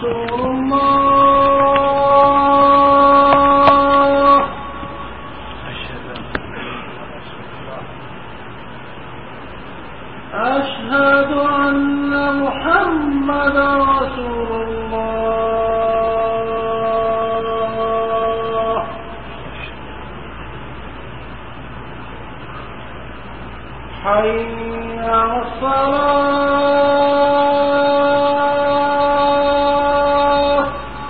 رسول الله أشهد أن محمدا رسول الله حي على الصلاة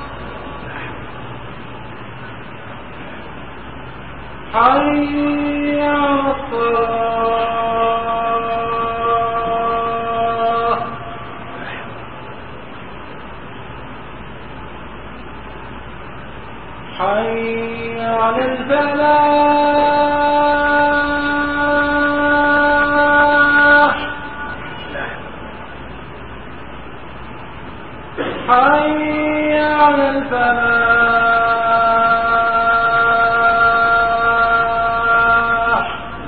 حي على الصلاة حي على الفلاح حي على الفلاح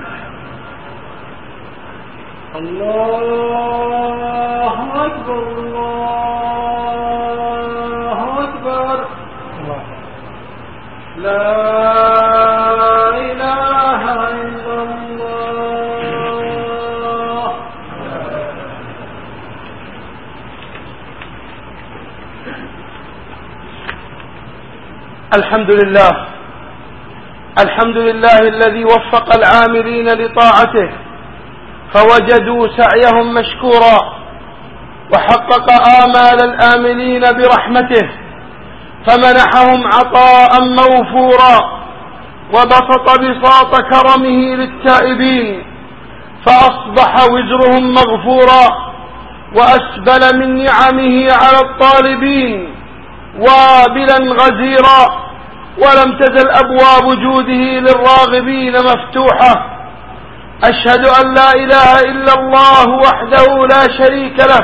الله أكبر الله أكبر لا إله إلا الله. الحمد لله الذي وفق العاملين لطاعته فوجدوا سعيهم مشكورا وحقق آمال الآملين برحمته فمنحهم عطاء موفورا وبسط بساط كرمه للتائبين فأصبح وزرهم مغفورا وأسبل من نعمه على الطالبين وابلا غزيرا ولم تزل أبواب جوده للراغبين مفتوحة. أشهد أن لا إله إلا الله وحده لا شريك له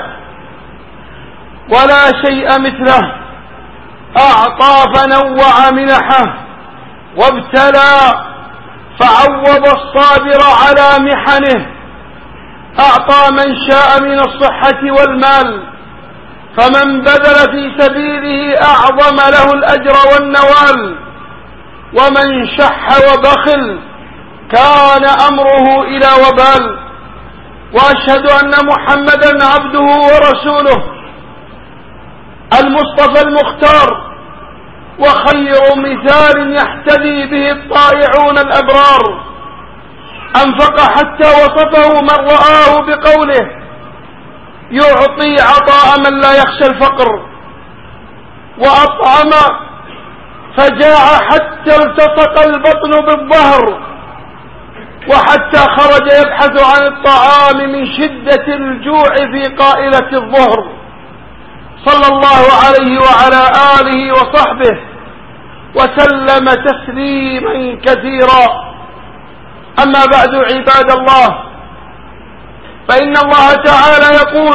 ولا شيء مثله أعطى فنوع منحه وابتلى فعوض الصابر على محنه أعطى من شاء من الصحة والمال فمن بذل في سبيله أعظم له الأجر والنوال ومن شح وبخل كان أمره إلى وبال. وأشهد أن محمدا عبده ورسوله المصطفى المختار وخير مثال يحتذي به الطائعون الأبرار أنفق حتى وصفه من رآه بقوله يعطي عطاء من لا يخشى الفقر وأطعم فجاع حتى التصق البطن بالظهر وحتى خرج يبحث عن الطعام من شدة الجوع في قائلة الظهر صلى الله عليه وعلى آله وصحبه وسلم تسليما كثيرا. أما بعد عباد الله فإن الله تعالى يقول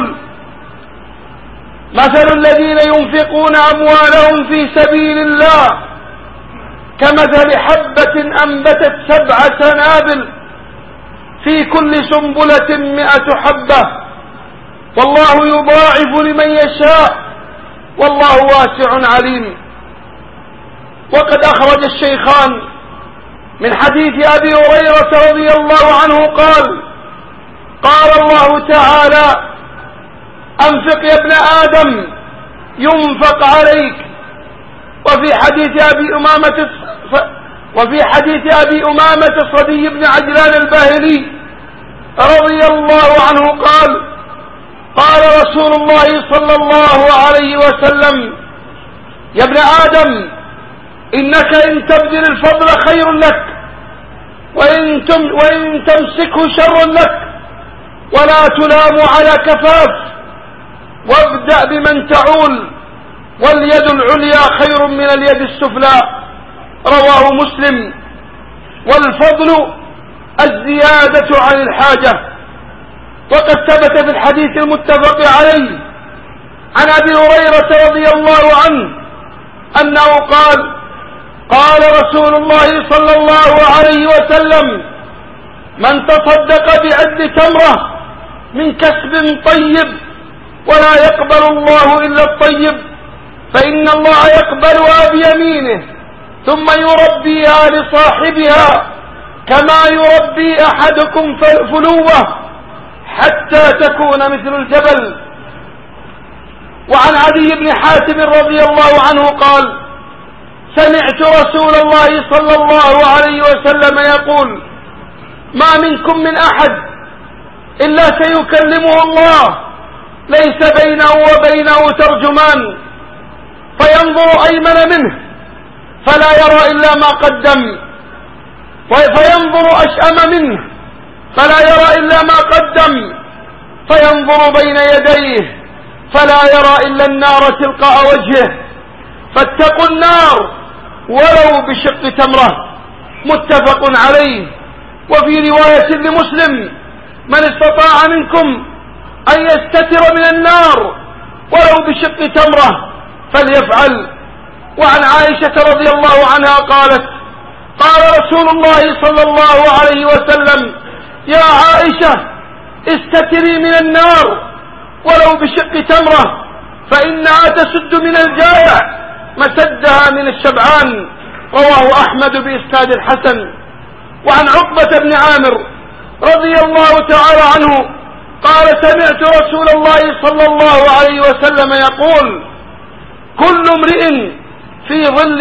مثل الذين ينفقون أموالهم في سبيل الله كمثل حبة أنبتت 7 سنابل في كل سنبلة 100 حبة والله يضاعف لمن يشاء والله واسع عليم. وقد أخرج الشيخان من حديث أبي هريرة رضي الله عنه قال الله تعالى أنفق يا ابن آدم ينفق عليك. وفي حديث أبي أمامة الصدي بن عجلان الباهلي رضي الله عنه قال رسول الله صلى الله عليه وسلم يا ابن آدم إنك إن تبذل الفضل خير لك وإن تمسكه شر لك ولا تلام على كفاف وابدأ بمن تعول واليد العليا خير من اليد السفلى رواه مسلم. والفضل الزيادة عن الحاجة. وقد ثبت في الحديث المتفق عليه عن أبي هريرة رضي الله عنه أنه قال رسول الله صلى الله عليه وسلم من تصدق بعد تمرة من كسب طيب ولا يقبل الله إلا الطيب فإن الله يقبلها بيمينه ثم يربيها لصاحبها كما يربي أحدكم فلوه حتى تكون مثل الجبل. وعن عدي بن حاتم رضي الله عنه قال: سمعت رسول الله صلى الله عليه وسلم يقول: ما منكم من أحد إلا سيكلمه الله ليس بينه وبينه ترجمان، فينظر أيمن منه فلا يرى إلا ما قدم، فينظر أشأم منه فلا يرى إلا ما قدم، فينظر بين يديه فلا يرى إلا النار تلقاء وجهه، فاتقوا النار ولو بشق تمرة. متفق عليه. وفي رواية لمسلم: من استطاع منكم أن يستتر من النار ولو بشق تمرة فليفعل. وعن عائشة رضي الله عنها قالت: قال رسول الله صلى الله عليه وسلم: يا عائشة استتري من النار ولو بشق تمرة، فإنها تسد من الجائع مسدها من الشبعان. رواه أحمد بإسناد الحسن. وعن عقبة بن عامر رضي الله تعالى عنه قال: سمعت رسول الله صلى الله عليه وسلم يقول: كل امرئ في ظل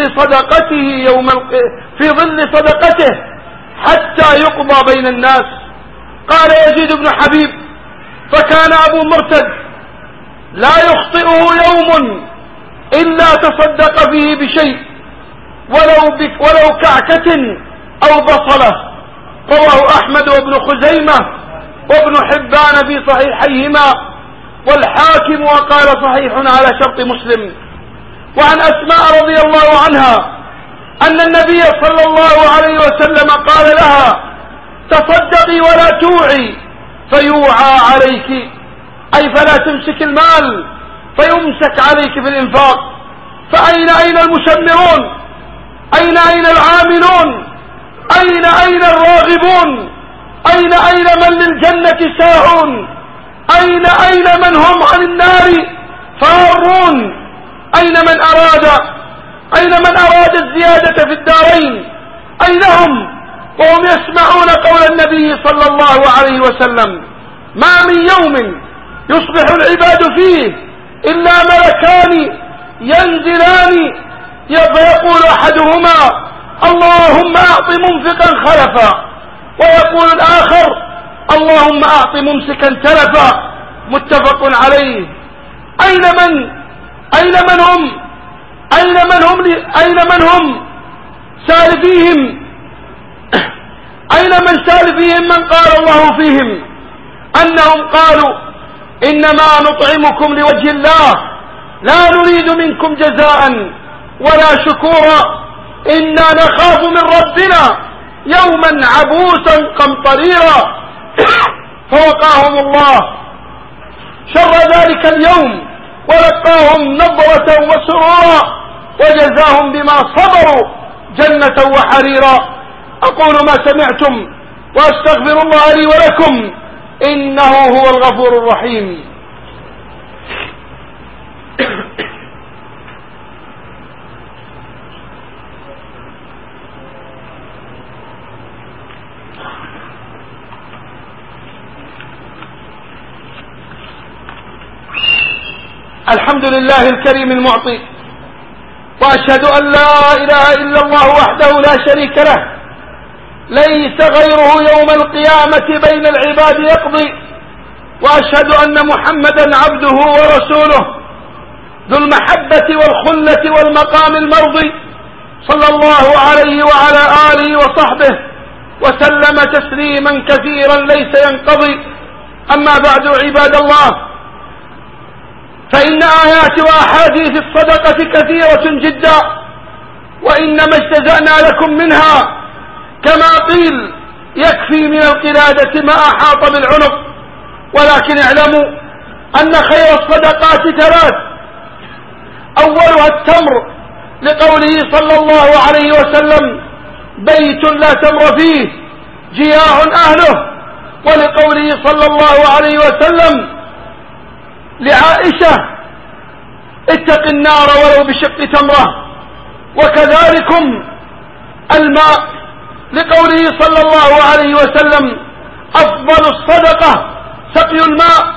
صدقته حتى يقضى بين الناس. قال يزيد بن حبيب: فكان أبو مرتد لا يخطئه يوم إلا تصدق فيه بشيء ولو كعكة أو بصلة. رواه أحمد وابن خزيمة وابن حبان في صحيحيهما، والحاكم وقال صحيح على شرط مسلم. وعن أسماء رضي الله عنها أن النبي صلى الله عليه وسلم قال لها: تصدقي ولا توعي فيوعى عليك، أي فلا تمسك المال فيمسك عليك في الإنفاق. فأين المشمرون؟ أين العاملون؟ أين الراغبون؟ أين من للجنة ساعون؟ أين من هم عن النار فارون؟ أين من أراد الزيادة في الدارين؟ أين هم وهم يسمعون قول النبي صلى الله عليه وسلم: ما من يوم يصبح العباد فيه إلا ملكان ينزلان فيقول أحدهما: اللهم أعط منفقا خلفا، ويقول الآخر: اللهم أعط ممسكا تلفا. متفق عليه. أين من هم سالفيهم؟ أين من سالفيهم من قال الله فيهم أنهم قالوا: إنما نطعمكم لوجه الله لا نريد منكم جزاء ولا شكورا إنا نخاف من ربنا يوما عبوسا قمطريرا. فوقاهم الله شر ذلك اليوم ولقاهم نضرة وسرورا وجزاهم بما صبروا جنة وحريرا. أقول ما سمعتم وأستغفر الله لي ولكم إنه هو الغفور الرحيم. الحمد لله الكريم المعطي، وأشهد أن لا إله إلا الله وحده لا شريك له ليس غيره يوم القيامة بين العباد يقضي، وأشهد أن محمدا عبده ورسوله ذو المحبة والخلة والمقام المرضي، صلى الله عليه وعلى آله وصحبه وسلم تسليما كثيرا ليس ينقضي. أما بعد، عباد الله، فإن آيات وأحاديث الصدقة كثيرة جدا، وإنما اجتزأنا لكم منها كما قيل يكفي من القلادة ما أحاط بالعنق. ولكن اعلموا أن خير الصدقات ثلاث: أولها التمر، لقوله صلى الله عليه وسلم: بيت لا تمر فيه جياع أهله، ولقوله صلى الله عليه وسلم لعائشة: اتق النار ولو بشق تمرة. وكذلكم الماء، لقوله صلى الله عليه وسلم: أفضل الصدقة سقي الماء.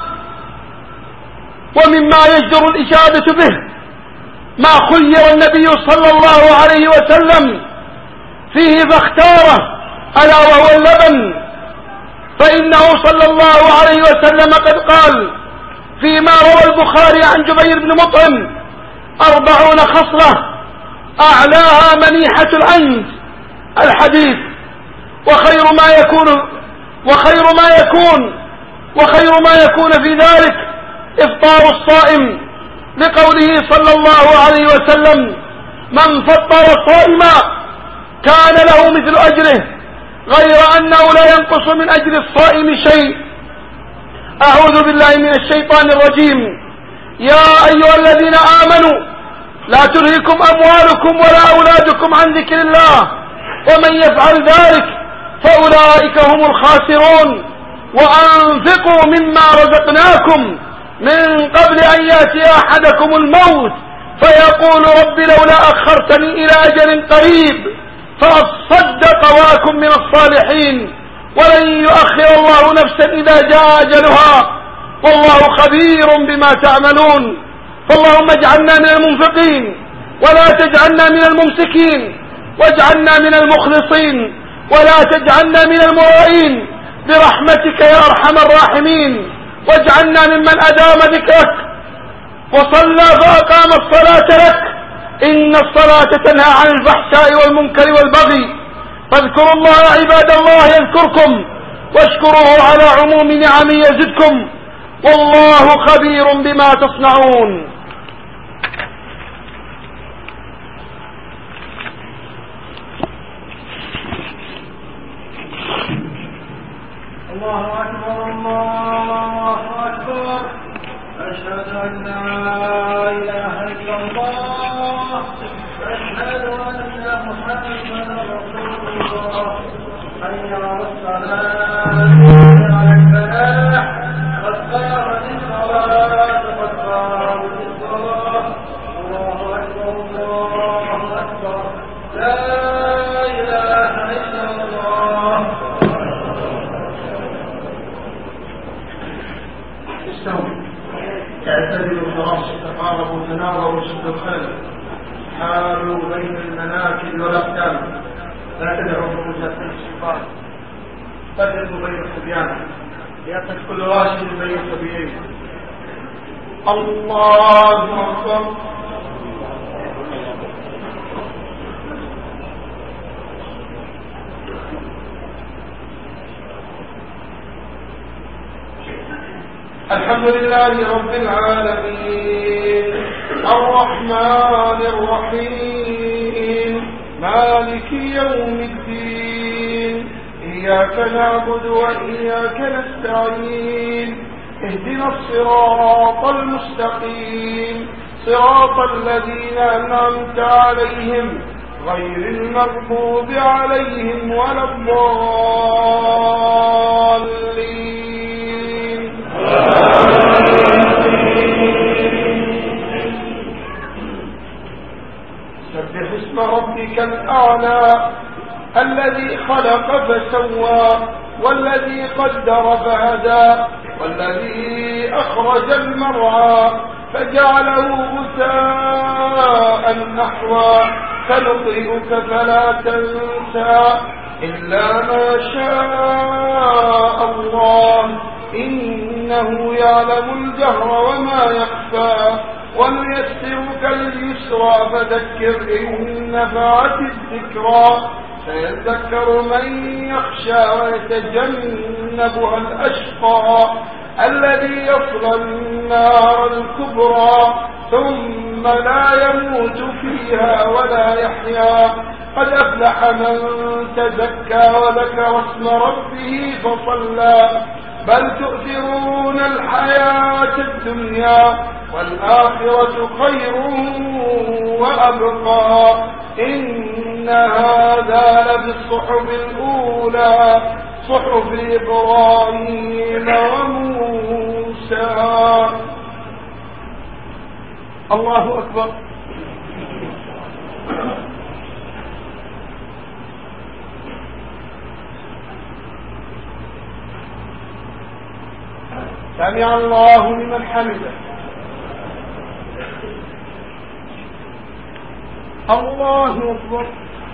ومما يجدر الإجابة به ما خير النبي صلى الله عليه وسلم فيه فاختاره، ألا وهو اللبن. فإنه صلى الله عليه وسلم قد قال فيما روى البخاري عن جبير بن مطعم: 40 خصلة أعلاها منيحة العنز الحديث. وخير ما يكون في ذلك إفطار الصائم، لقوله صلى الله عليه وسلم: من فطر صائما كان له مثل أجره، غير أنه لا ينقص من أجر الصائم شيء. أعوذ بالله من الشيطان الرجيم. يا أيها الذين آمنوا لا تلهكم أموالكم ولا أولادكم عن ذكر الله، ومن يفعل ذلك فأولئك هم الخاسرون. وأنفقوا مما رزقناكم من قبل أن يأتي أحدكم الموت فيقول رب لولا أخرتني إلى أجل قريب فأصدق وأكن من الصالحين، ولن يؤخر الله نفسا إذا جاء أجلها، والله خبير بما تعملون. فاللهم اجعلنا من المنفقين ولا تجعلنا من الممسكين، واجعلنا من المخلصين ولا تجعلنا من المرائين برحمتك يا أرحم الراحمين. واجعلنا ممن أدام ذكرك وصلى فأقام الصلاة لك، إن الصلاة تنهى عن الفحشاء والمنكر والبغي. فاذكروا الله عباد الله يذكركم، واشكروه على عموم نعمه يزدكم، والله خبير بما تصنعون. الله أكبر الله أكبر، أشهد أن لا إله إلا الله، أشهد أن محمدا رسول الله. حي على الصلاة، حي على الفلاح، قد قامت الصلاة، قد قامت الصلاة. الله أكبر الله أكبر، لا إله إلا الله. استووا، اعتدلوا خلاص، تقاربوا، تناظروا، شدوا الخلل، حالوا بين المناكب والأقدام، لا تدعوا بمجاهدة الشيطان، قدموا بين الصبيان، ليأخذ كل راشد بين الصبيين. الله أكبر. الحمد لله رب العالمين، الرحمن الرحيم، مالك يوم الدين، إياك نعبد وإياك نستعين، اهدنا الصراط المستقيم، صراط الذين أنعمت عليهم غير المغضوب عليهم ولا الضالين. سبح اسم ربك الأعلى الذي خلق فسوى، والذي قدر فهدى، والذي أخرج المرعى فجعله غثاء نحوا، سنقرئك فلا تنسى إلا ما شاء الله، إنه يعلم الجهر وما يخفى، ونيسرك لليسرى فذكر إن نفعت الذكرى، سيذكر من يخشى ويتجنبها الأشقى الذي يصلى النار الكبرى ثم لا يموت فيها ولا يحيا. قد أفلح من تزكى وذكر اسم ربه فصلى، بل تؤثرون الحياة الدنيا والآخرة خير وأبقى، إن هذا لفي الصحف الأولى، صحف إبراهيم وموسى. الله أكبر. سمع الله لمن حمده. الله أكبر.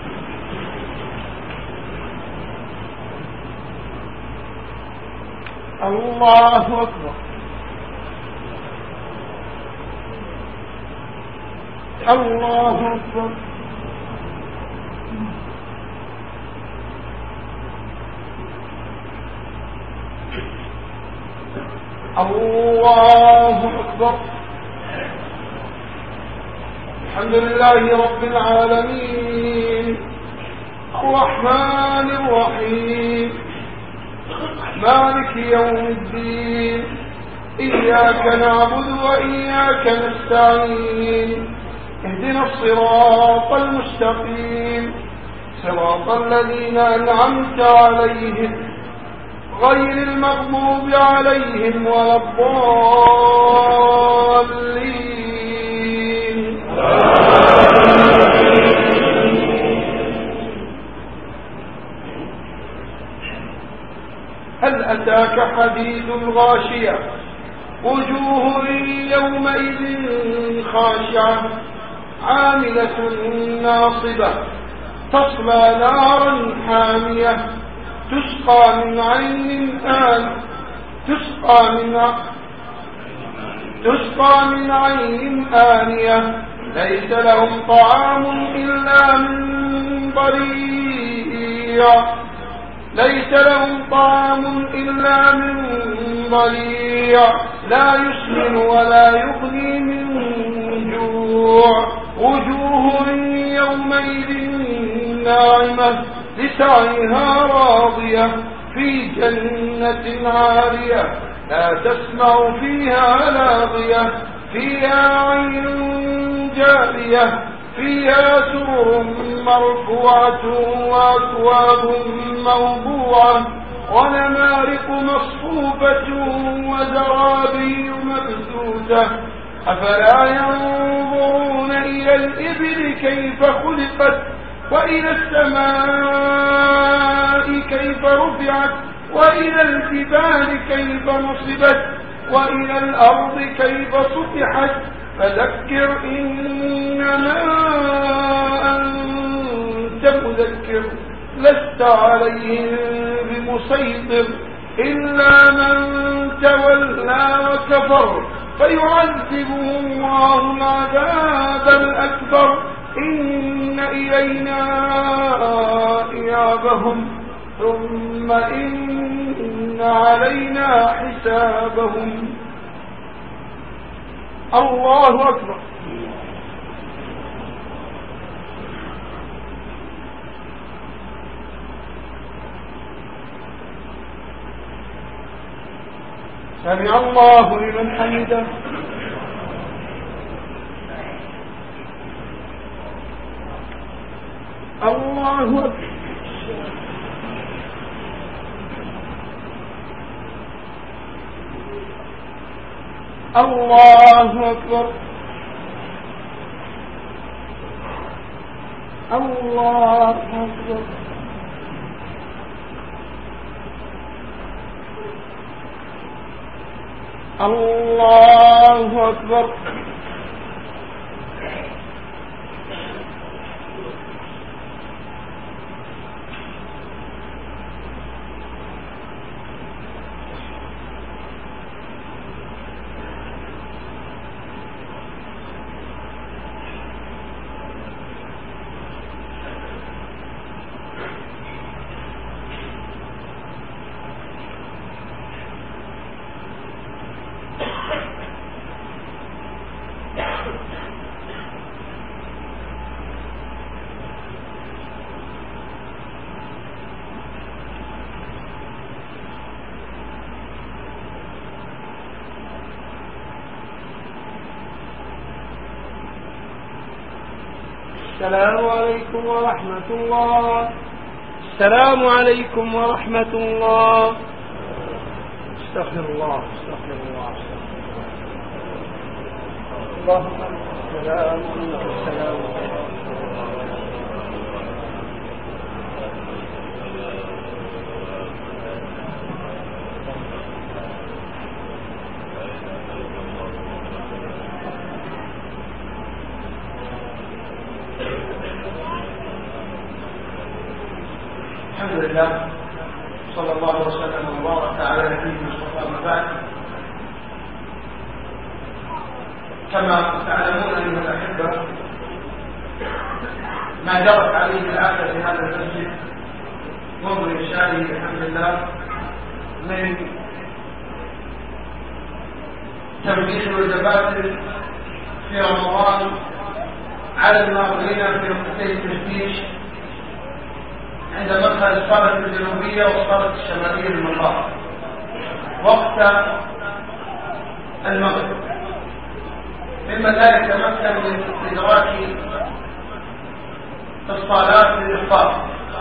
الله أكبر. الله أكبر. الله أكبر. الحمد لله رب العالمين الرحمن الرحيم مالك يوم الدين إياك نعبد وإياك نستعين اهدنا الصراط المستقيم صراط الذين أنعمت عليهم غير المغضوب عليهم ولا الضالين. هل أتاك حديث الغاشية وجوه يومئذ خاشعة عاملة ناصبة تصلى نارا حامية تسقى من عين آنية ليس لهم طعام إلا من ضريع لا يسمن ولا يغني من جوع وجوه يومئذ ناعمة لسعيها راضية في جنة عالية لا تسمع فيها لاغية فيها عين جارية فيها سرر مرفوعة وأكواب موضوعة ونمارق مصفوفة وزرابي مبثوثة أفلا ينظرون إلى الإبل كيف خلقت وإلى السماء كيف رفعت وإلى الجبال كيف نصبت وإلى الأرض كيف سطحت فذكر إنما أنت مذكر لست عليهم بمسيطر إلا من تولى وكفر فيعذبه الله العذاب الأكبر إن إلينا إيابهم ثم إن علينا حسابهم. الله أكبر. سمع الله لمن حمده. الله أكبر. الله أكبر. الله أكبر. الله أكبر. السلام عليكم ورحمة الله. السلام عليكم ورحمة الله. استغفر الله استغفر الله. اللهم الحمد لله صلى الله وسلم وبارك على نبينا المصطفى. ما بعد، كما تعلمون ايها الاحبه ما جرت عليه العاده في هذا المسجد منذ انشائه الحمد لله من تنبيه الوجبات في رمضان على الناظرين في نقطتي التفتيش عند مدخل الصالة الجنوبية والصالة الشمالية للمطار وقت المغرب، مما لا يتمكن من إدراك الصلاة للإفطار،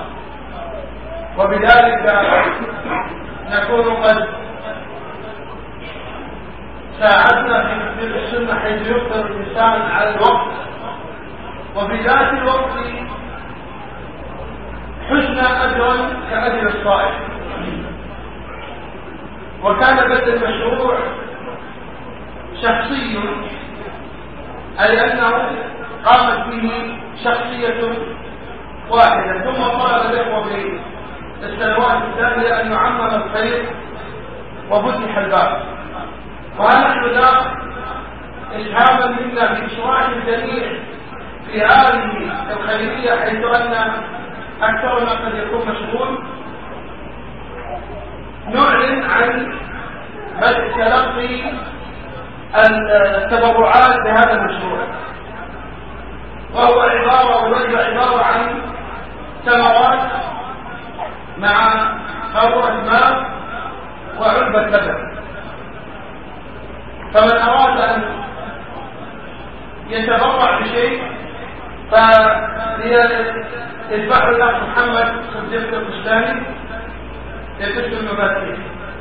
وبذلك نكون قد ساعدنا في تطبيق السنة حيث يفطر الإنسان على الوقت، وبذات الوقت حزنا أجرا كأجر الصائم. وكان بدء المشروع شخصي، أي أنه قامت به شخصية واحدة، ثم طلب الإخوة في السنوات التالية أن يعمم الخير وفتح الباب. ونحن لا إسهاما منا بإشراك الجميع في هذه الخيرية، حيث أن أكثرنا قد يكون مشغول، نعلن عن بدء تلقي التبرعات لهذا المشروع، وهو عبارة عن تمرات مع قارورة ماء وعلبة لبن. فمن أراد أن يتبرع بشيء فليتبعه الأخ محمد صديق القشتاني يكتب المبادئ.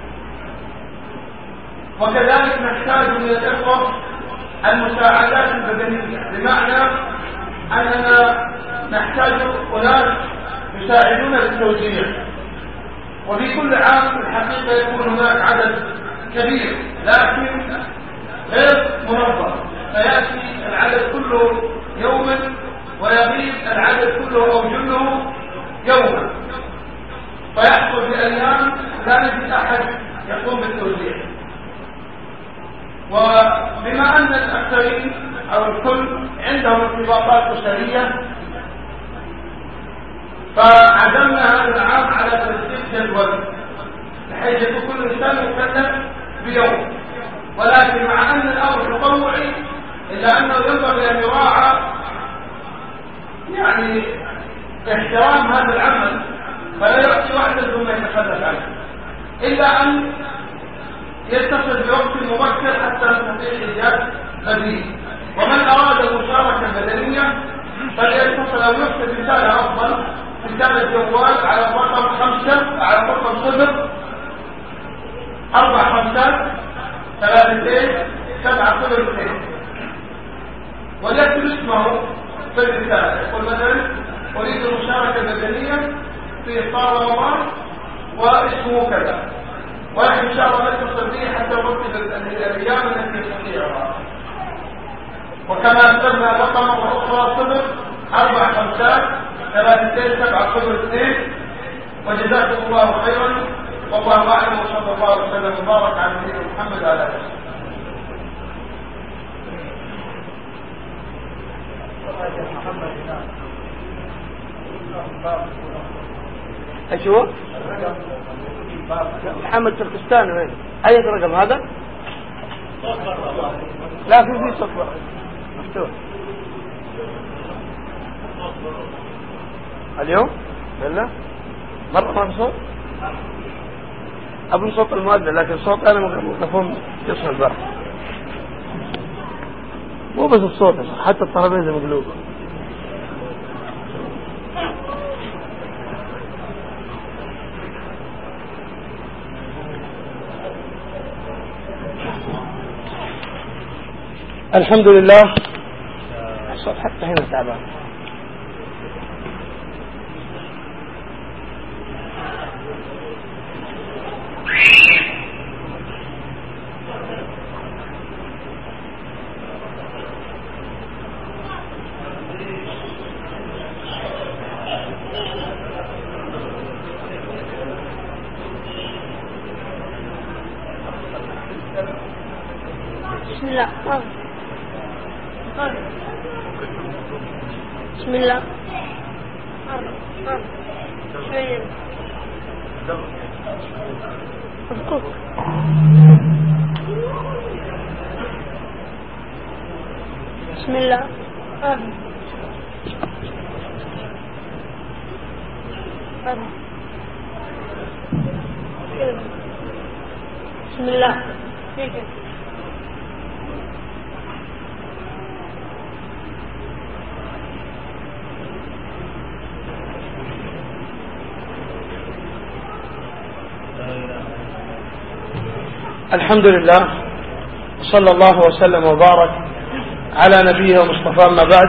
وكذلك نحتاج من الإخوة المساعدات البدنية، بمعنى أننا نحتاج أناس يساعدون بالتوزيع، وفي كل عام الحقيقة يكون هناك عدد كبير لكن غير منظم، فيأتي العدد كله يوما ويغيب العدد كله أو جله يوما، فيحصل في أيام لا نجد أحد يقوم بالتوزيع. وبما أن الأكثرين أو الكل عندهم ارتباطات أسرية، فعزمنا هذا العام على ترتيب جدول بحيث يكون كل إنسان مكلف بيوم، ولكن مع أن الأمر تطوعي إلا أنه ينبغي أن يراعى يعني احترام هذا العمل، فلا يعطي واحدا ثم يتخلف عنه، إلا أن يتصل بوقت مبكر حتى نستطيع إيجاد بديل. ومن أراد المشاركة بدنية فليتصل أو يكتب رسالة أفضل، رسالة جوال على الرقم 5 على الرقم 0 4 5 3 7 0 وليكتب اسمه في الرسالة، يقول مثلا أريد المشاركة البدنية في إفطار رمضان واسمه كذا، ونحن إن شاء الله نتصل به حتى نرتب الأيام التي يستطيعها. وكما أكتبنا رقم أخرى 0 4 5 3 7 0 وجزاكم الله خيرا، والله أعلم، وصلى الله وسلم وبارك على نبينا محمد وعلى آله وسلم. أيوه محمد تركستاني وين؟ أي رقم هذا؟ لا في صفر مفتوح اليوم؟ لا مرة ما في صوت؟ أظن صوت المؤذن، لكن صوت أنا مفهوم يصل بقى، مو بس الصوت، حتى الطرابيزة مقلوبة. الحمد لله الصوت حتى هنا تعبان. بسم الله. بسم الله. شوية. أذكر. بسم الله. بسم الله. الحمد لله صلى الله وسلم وبارك على نبيه ومصطفى. ما بعد.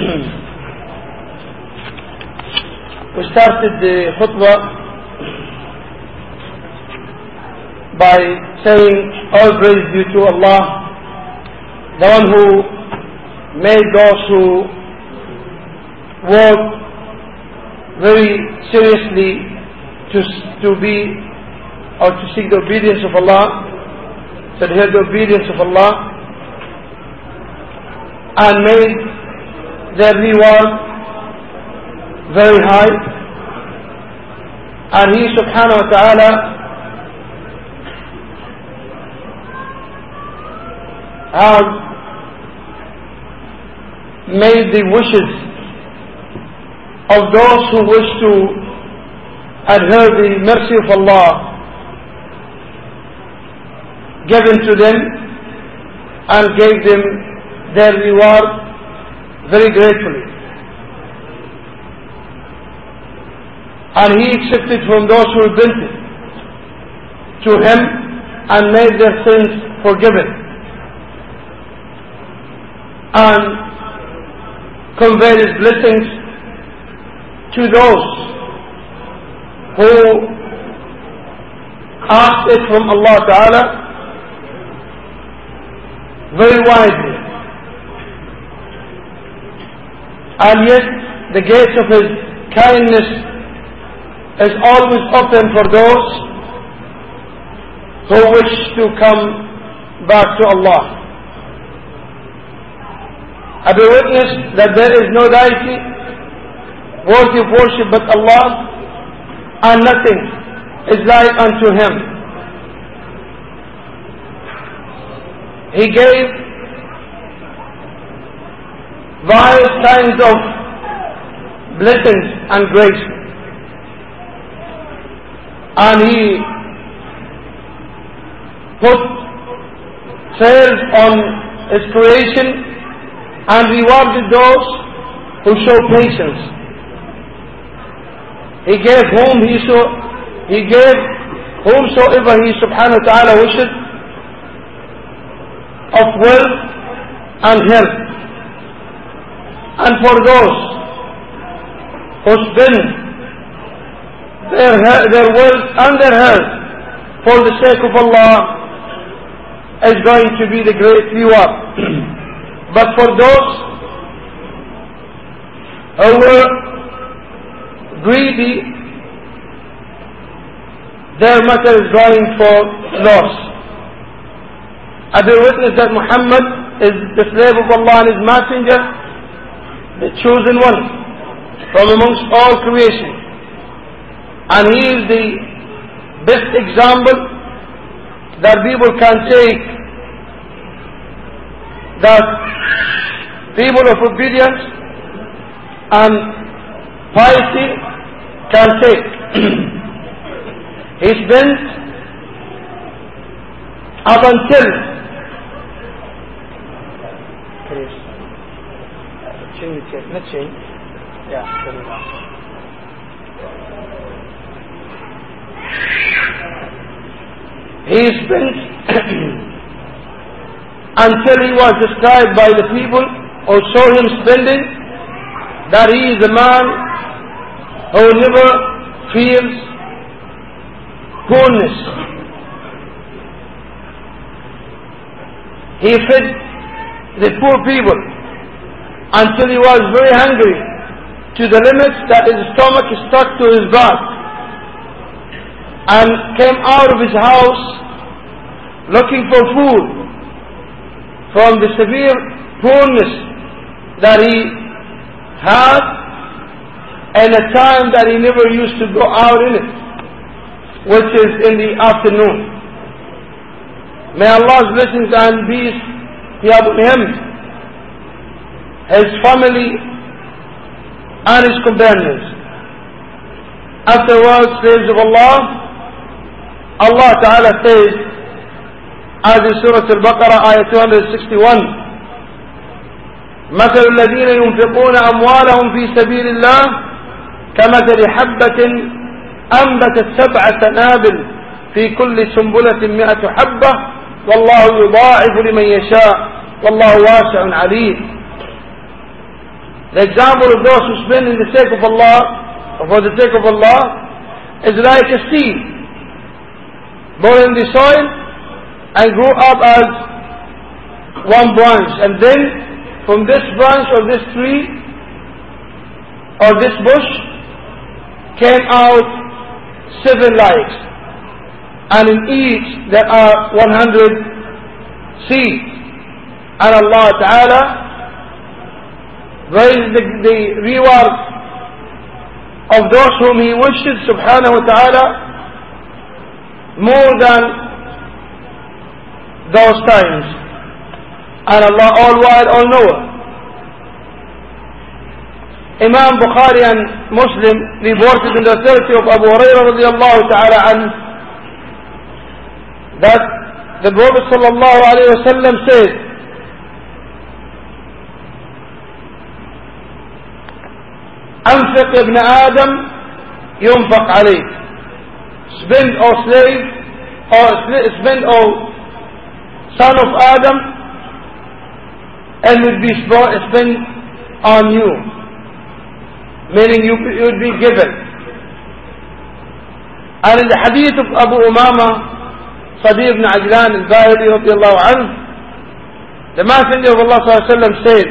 We started the khutbah by saying all praise due to Allah, the one who made those who work very seriously to be or to seek the obedience of Allah, to adhere the obedience of Allah, and made their reward very high. And He subhanahu wa ta'ala has made the wishes of those who wish to adhere the mercy of Allah given to them, and gave them their reward very gratefully. And He accepted from those who repented to Him and made their sins forgiven, and conveyed His blessings to those who asked it from Allah Ta'ala very wisely. And yet the gates of His kindness is always open for those who wish to come back to Allah. I bear witness that there is no deity worthy of worship but Allah, and nothing is like unto Him. He gave various kinds of blessings and grace, and He put sales on His creation and rewarded those who show patience. He gave whomsoever He subhanahu wa ta'ala wishes of wealth and health. And for those who spend their wealth and their health for the sake of Allah, is going to be the great reward. But for those who were greedy, their matter is going for loss. I bear witness that Muhammad is the slave of Allah and His messenger, the chosen one from amongst all creation. And he is the best example that people can take, that people of obedience and piety can take. He spent up until he spent until he was described by the people or saw him spending, that he is a man who never feels poorness. He fed the poor people until he was very hungry, to the limits that his stomach stuck to his back, and came out of his house looking for food from the severe poorness that he had, and a time that he never used to go out in it, which is in the afternoon. May Allah's blessings and peace be upon him, his family and his companions. Afterwards, slaves of Allah, Allah Ta'ala says, as in Surah Al-Baqarah, ayah 261, مثل الذين ينفقون أموالهم في سبيل الله كمثل حبة أنبتت 7 سنابل في كل سنبلة 100 حبة والله يضاعف لمن يشاء والله واسع عليم. The example of those who spend in the sake of Allah, or for the sake of Allah, is like a seed born in the soil and grew up as one branch, and then from this branch or this tree or this bush came out 7 likes, and in each there are 100 seeds, and Allah Ta'ala raised the reward of those whom He wishes, subhanahu wa ta'ala, more than those times. And Allah all-wise, all-knower. Imam Bukhari and Muslim reported in the authority of Abu Hurairah radiallahu ta'ala anhu that the Prophet sallallahu alayhi wa sallam said, أنفق ابن آدم ينفق عليك. Spend, O slave, or spend, O son of Adam, and will be spent on you. Meaning you would be given. And in the hadith of Abu Umama, Sadi ibn Ajlan al-Bahili radiallahu anhu, the Messenger of Allah sallallahu alayhi wa sallam said,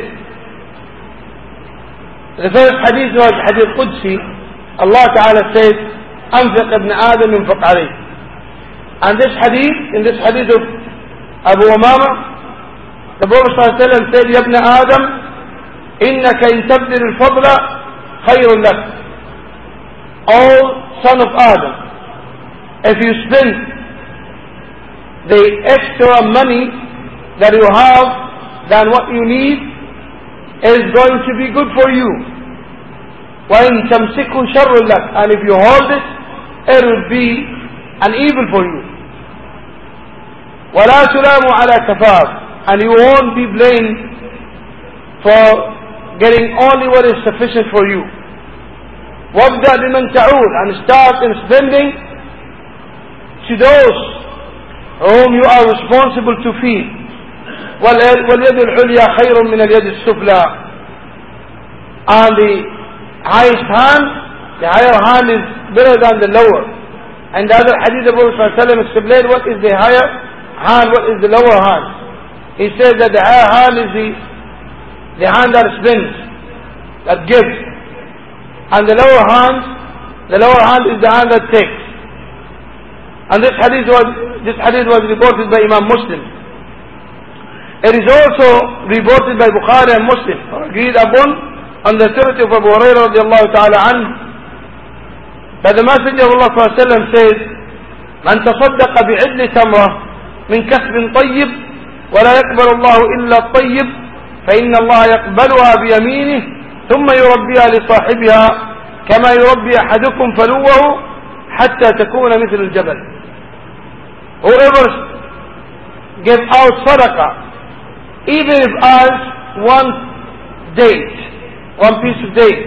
the first hadith was hadith Qudsi. Allah Ta'ala said, أنفق ابن آدم ينفق عليه. And this hadith, in this hadith of Abu Umama, the Prophet ﷺ said, يا ابن آدم إنك إن تبذل الفضل خير لك. O son of Adam, if you spend the extra money that you have than what you need, is going to be good for you. وَإِن تَمْسِكُ شَرٌّ لَكَ. And if you hold it, it will be an evil for you. وَلَا تُلَامُ عَلَى كَفَافٍ. And you won't be blamed for getting only what is sufficient for you. وَابْدَأْ بِمَنْ تَعُولُ. And start in spending to those whom you are responsible to feed. وَالْيَدُ الْعُلْيَا خَيْرٌ مِنَ الْيَدِ السُّفْلَى. And the highest hand, the higher hand is better than the lower. And the other hadith of Prophet ﷺ explained what is the higher hand, what is the lower hand. He said that the higher hand is the hand that spends, that gives. And the lower hand is the hand that takes. And this hadith was reported by Imam Muslim. It is also reported by Bukhari and Muslim, agreed upon on the authority of Abu Hurairah radiallahu ta'ala anhu, that the Messenger of Allah sallallahu alayhi wa sallam says, من تصدق بعدل تمرة من كسب طيب ولا يقبل الله إلا الطيب فإن الله يقبلها بيمينه ثم يربيها لصاحبها كما يربي أحدكم فلوه حتى تكون مثل الجبل. Whoever gives out sadaqah, even if as one date, one piece of date,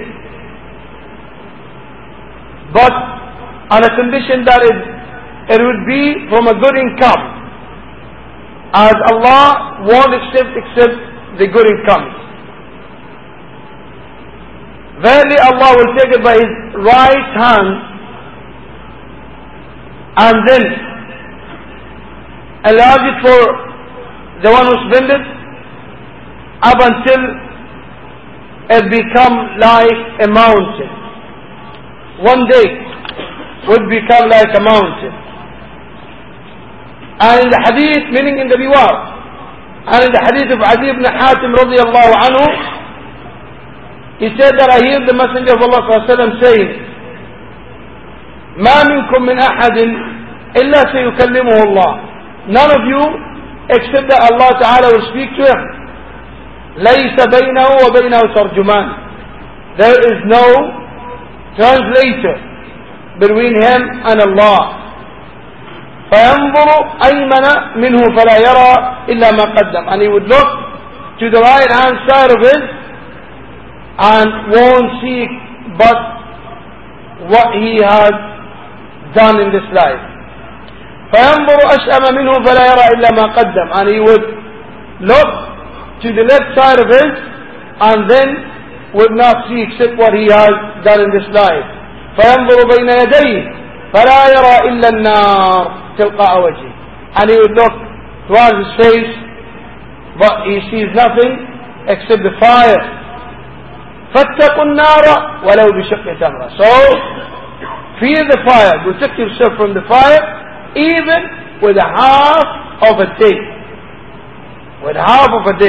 but on a condition that it would be from a good income, as Allah won't accept the good income. verily Allah will take it by His right hand and then allows it for the one who spent it up until it become like a mountain. One day would become like a mountain. And in the hadith, meaning in the riwayah, and in the hadith of Adi ibn Hatim radiyallahu anhu, he said that I hear the Messenger of Allah sallallahu alaihi wasallam saying, ما منكم من أحد إلا سيكلمه الله. None of you except that Allah Ta'ala will speak to him. ليس بينه وبينه ترجمان. There is no translator between him and Allah. فينظر أيمن منه فلا يرى إلا ما قدم. And he would look to the right hand side of it and won't see but what he has done in this life. فينظر أشأم منه فلا يرى إلا ما قدم. And he would look to the left side of it and then would not see except what he has done in this life. فينظر بين يديه فلا يرى إلا النار تلقاء وجهه. And he would look towards his face but he sees nothing except the fire. فاتقوا النار ولو بشق تمرة. So fear the fire, protect yourself from the fire even with a half of a day. With half of a day.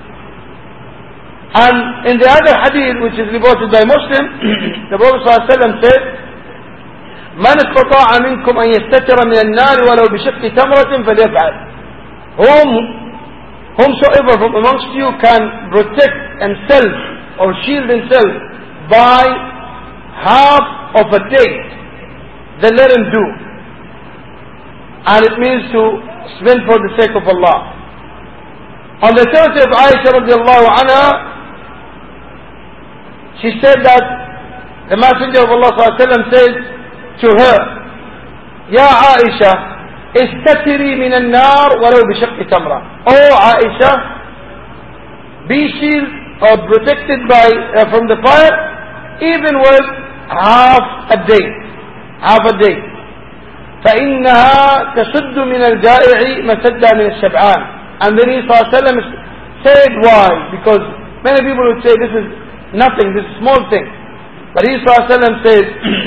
And in the other hadith which is reported by Muslim, the Prophet ﷺ said, من استطاع منكم أن يستتر من النار ولو بشق تمرة فليفعل. Whomsoever from amongst you can protect himself or shield himself by half of a date, then let him do. And it means to spend for the sake of Allah. On the authority of Aisha radiallahu anha, she said that the Messenger of Allah sallallahu alaihi wasallam said to her, Ya Aisha, istatiri min al-nar walau bishaqqi tamra. Oh Aisha, be shielded or protected from the fire even with half a day. Half a day. فإنها تسد من الجائع مسدا من الشبعان. And then he sallallahu alaihi wasallam said why? Because many people would say this is nothing, this is a small thing. But he sallallahu alaihi wasallam said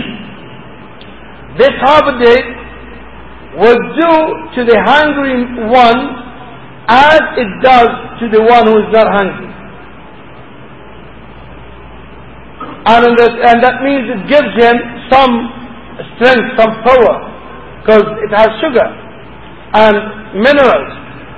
this half a day would do to the hungry one as it does to the one who is not hungry. And that means it gives him some strength, some power, because it has sugar and minerals.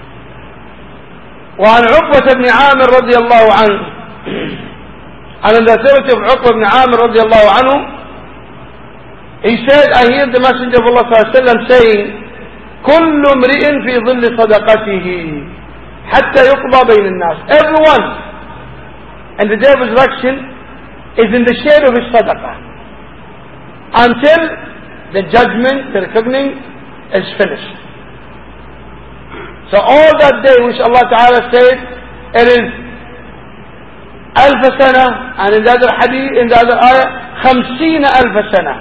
وعن عقبة بن عامر رضي الله عنه, and in the authority of Uqba ibn Amir رضي الله عنه, he said, I hear the Messenger of Allah صلى الله عليه وسلم saying, كل امرئ في ظل صدقته حتى يقضى بين الناس. Everyone in the day of resurrection is in the shade of his sadaqah until the judgment, the reckoning is finished. So all that day which Allah Ta'ala said, it is ألف سنة, and in the other hadith, in the other ayah, 50,000 سنة,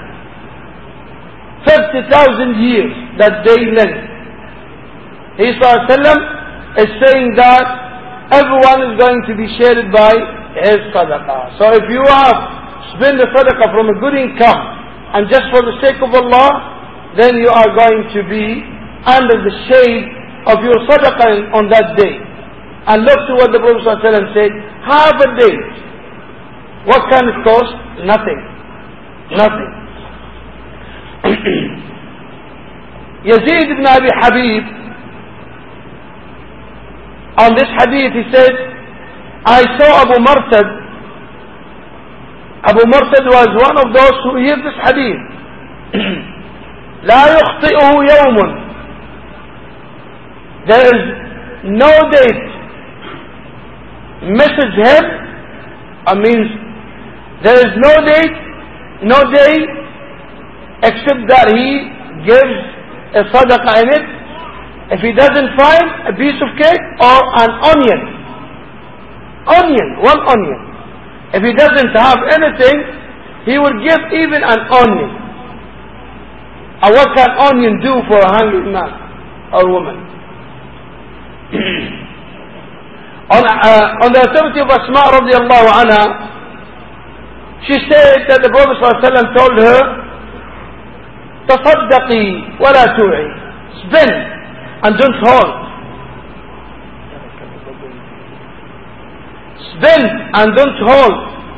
50,000 years that day length. He is saying that everyone is going to be shaded by his sadaqah. So if you have spent the sadaqah from a good income and just for the sake of Allah, then you are going to be under the shade of your sadaqah on that day. And look to what the Prophet ﷺ said, half a day. What can it cost? Nothing. Nothing. Yazid ibn Abi Habib, on this hadith he said, I saw Abu Martad. Abu Martad was one of those who heard this hadith. لا يخطئه يوم. There is no date misses him. Means there is no date, no day except that he gives a sadaqah in it. If he doesn't find a piece of cake or an onion, one onion, If he doesn't have anything, he would give even an onion. And what can onion do for a hungry man or woman? On the authority of Asma radiallahu anha, she said that the Prophet ﷺ told her, تصدقي ولا توعي. Spend and don't hold. Spend and don't hold.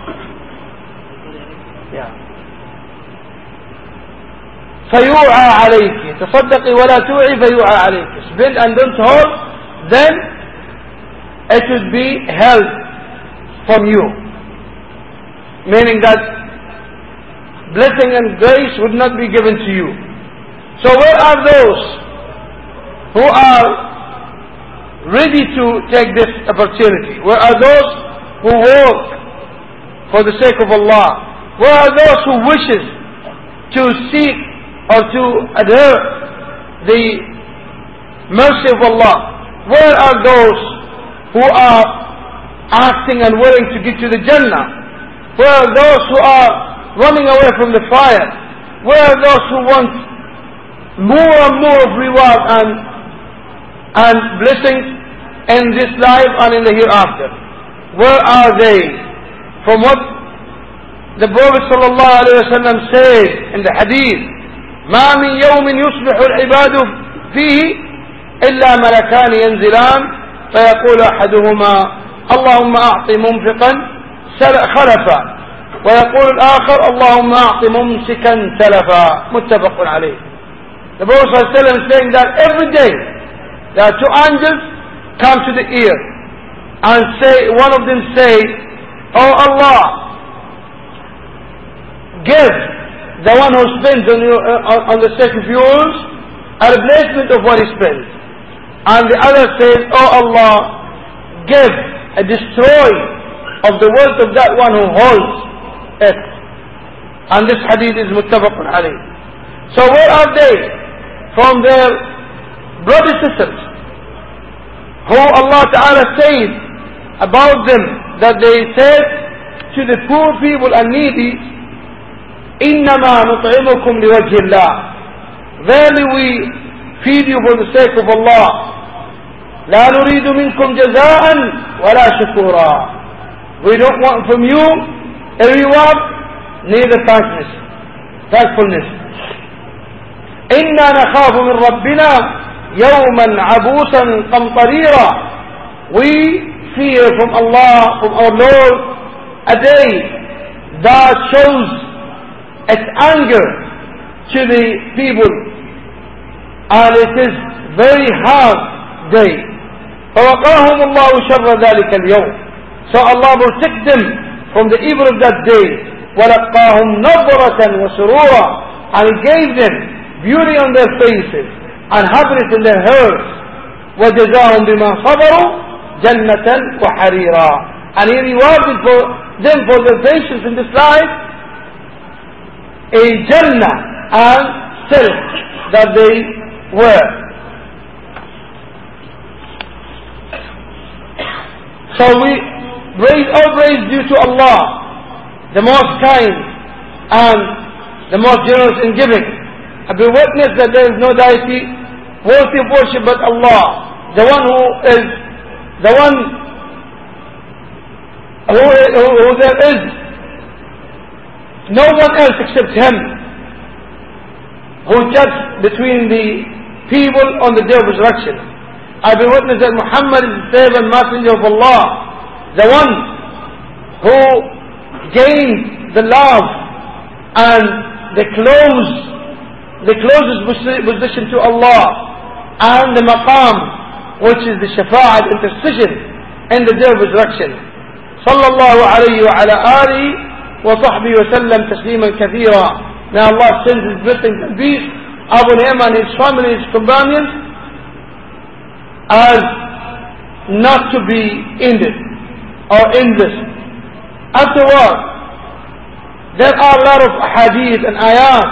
فيوعى عليك. تصدقي ولا توعي فيوعى عليك. Spend and don't hold, then it would be held from you. Meaning that blessing and grace would not be given to you. So where are those who are ready to take this opportunity? Where are those who work for the sake of Allah? Where are those who wishes to seek or to adhere the mercy of Allah? Where are those who are asking and willing to get to the Jannah? Where are those who are running away from the fire? Where are those who want more and more of reward and blessings in this life and in the hereafter? Where are they? From what the Prophet ﷺ said in the hadith, ما من يوم يصبح العباد فيه إلا ملكان ينزلان فيقول أحدهما اللهم أعط منفقا خلفا ويقول الآخر اللهم أعط ممسكا تلفا. متفق عليه. The Prophet ﷺ is saying that every day there are two angels come to the ear and say, one of them say, Oh Allah, give the one who spends on the sake of yours a replacement of what he spends. And the other says, Oh Allah, give a destroy of the wealth of that one who holds it. And this hadith is muttafaqun alayh. So where are they from their brothers and sisters who Allah Ta'ala said about them that they said to the poor people and needy, إِنَّمَا نُطْعِمُكُمْ لِوَجْهِ اللَّهِ. Verily we feed you for the sake of Allah. لا نريد منكم جزاء ولا شكورا. We don't want from you a reward, neither thankfulness. إنا نخاف من ربنا يوما عبوسا قمطريرا. We fear from Allah, from our Lord, a day that shows its anger to the people, and it is very hard day. فوقاهم الله شر ذلك اليوم. So Allah protect them from the evil of that day. وَلَقَّاهُمْ نَظْرَةً وَسُرُورًا. And He gave them beauty on their faces and happiness in their hearts. وَجَزَاهُمْ بِمَا صَبَرُوا جَنَّةً وَحَرِيرًا. And He rewarded for them for their patience in this life a Jannah and silk that they wear. So we raise all praise due to Allah, the most kind and the most generous in giving. I bear witness that there is no deity worthy of worship but Allah, the one who is the one who there is no one else except Him, who judges between the people on the day of resurrection. I bear witness that Muhammad is the slave and messenger of Allah, the one who gained the love and the closest position to Allah, and the maqam, which is the shafa'at, intercession in the day of resurrection. Sallallahu alayhi wa ala alihi wa sahbihi wa sallam tasliman kathira. May Allah send His blessings and peace upon him and his family and his companions, as not to be ended or endless. Afterward, there are a lot of hadith and ayat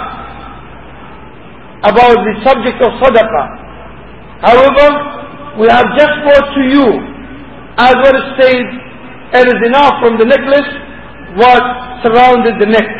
about the subject of sadaqah. However, we have just brought to you, as what is said, it is enough from the necklace what surrounded the neck.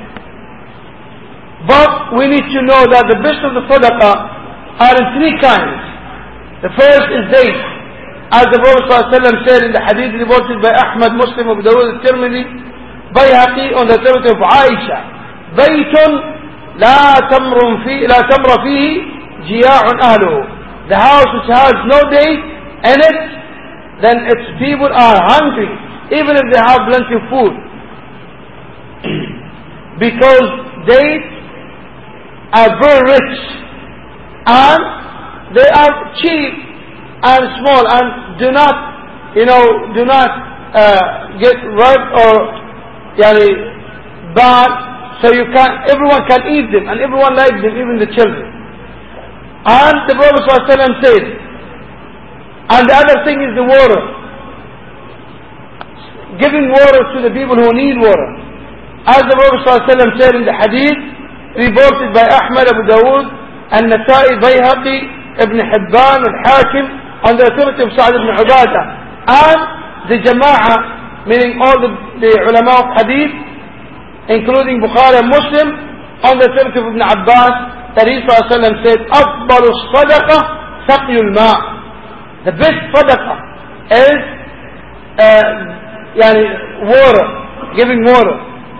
But we need to know that the best of the sadaqah are in three kinds. The first is dates. As the Prophet ﷺ said in the hadith reported by Ahmad, Muslim, Abu Dawud, Tirmidhi, Bayhaqi, on the authority of Aisha, بيت لا تمر فيه جياع أهله. The house which has no date in it, then its people are hungry, even if they have plenty of food. Because dates are very rich, and they are cheap and small, and do not get red or bad, so everyone can eat them, and everyone likes them, even the children. And the Prophet ﷺ said, and the other thing is the water, giving water to the people who need water. As the Prophet ﷺ said in the hadith reported by Ahmad, Abu Dawud, An-Nasa'i, Bayhaqi, Ibn Hibban, Al-Hakim, on the authority of Sa'd ibn Ubadah, and the Jama'ah, meaning all the ulama of hadith, including Bukhari and Muslim, on the authority of Ibn Abbas, that he said, أفضل الصدقة سقي الماء. The best sadaqah is water, giving water.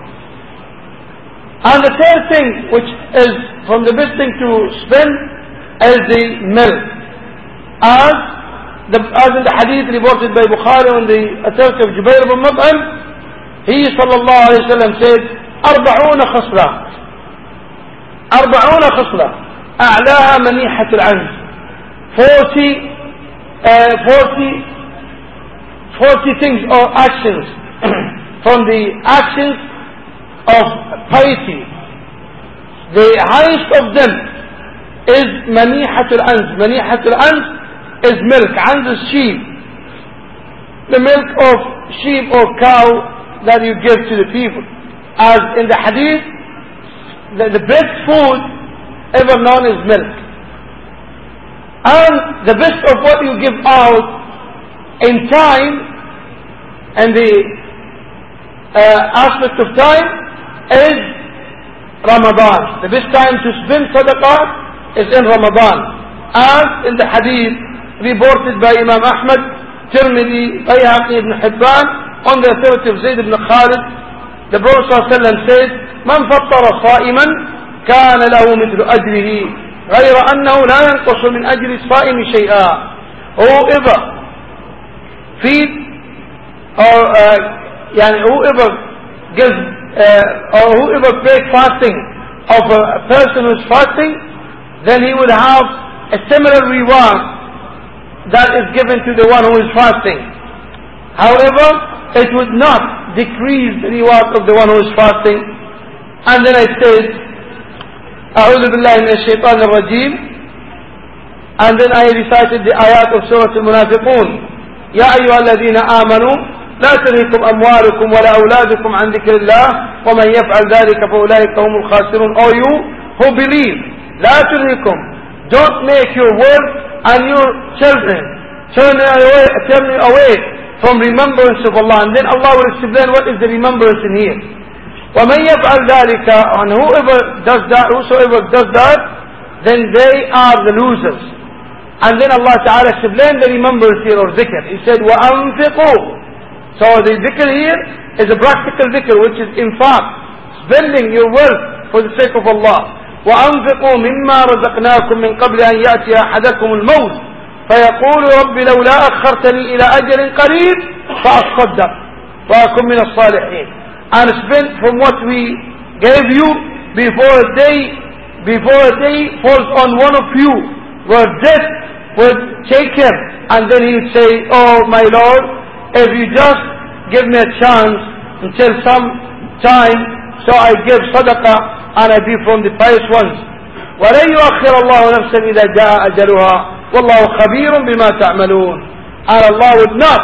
And the third thing, which is from the best thing to spend, is the milk. As in the hadith reported by Bukhari on the authority of Jubair ibn Mut'im, he sallallahu alayhi wa sallam said, 40 خصلة أعلاها منيحة العنز. 40 things or actions from the actions of piety. The highest of them is منيحة العنز. منيحة العنز is milk. Anz is sheep. The milk of sheep or cow that you give to the people. As in the hadith, the best food ever known is milk. And the best of what you give out in time, and the aspect of time, is Ramadan. The best time to spend sadaqah is in Ramadan. As in the hadith reported by Imam Ahmad, Tirmidhi, Bayhaqi, Ibn Hibban, on the authority of Zayd ibn Khalid, the Prophet ﷺ said, من فطر صائما كان له مثل أجره غير أنه لا ينقص من أجر الصائم شيئا. Whoever feed or whoever gives or whoever breaks fasting of a person who is fasting, then he would have a similar reward that is given to the one who is fasting. However, it would not decrease the reward of the one who is fasting. And then I said, أعوذ بالله من الشيطان الرجيم, and then I recited the ayat of Surah Al-Munafiqun. يا أيها الذين آمنوا لا تلهكم أموالكم ولا أولادكم عن ذكر الله ومن يفعل ذلك فأولئك هم الخاسرون. O you who believe, لا تلهكم, don't make your wealth and your children turn away from remembrance of Allah. And then Allah will explain what is the remembrance in here. وَمَنْ يَفْعَلْ ذَلِكَ, and whosoever does that, then they are the losers. And then Allah Ta'ala explained the remembrance here, or dhikr. He said, وَأَنْفِقُوا. So the dhikr here is a practical dhikr, which is infaq, spending your wealth for the sake of Allah. وَأَنْفِقُوا مِمَّا رَزَقْنَاكُمْ مِنْ قَبْلِ أَنْ يَأْتِيَ أَحَدَكُمُ الْمَوْتِ فَيَقُولُ رَبِّ لَوْلَا أَخَّرْتَنِي إِلَى أَجَلٍ قَرِيبٍ فَأَصَّدَّقْ وَأَكُنْ مِنَ الصَّالِحِينَ. And spend from what we gave you before a day falls on one of you, where death would take him. And then he would say, oh my Lord, if you just give me a chance until some time, so I give sadaqah and I be from the pious ones. وَلَنْ يُؤَخِّرَ اللَّهُ نَفْسًا إِذَا جَاءَ أَجَلُهَا وَاللَّهُ خَبِيرٌ بِمَا تَعْمَلُونَ. And Allah would not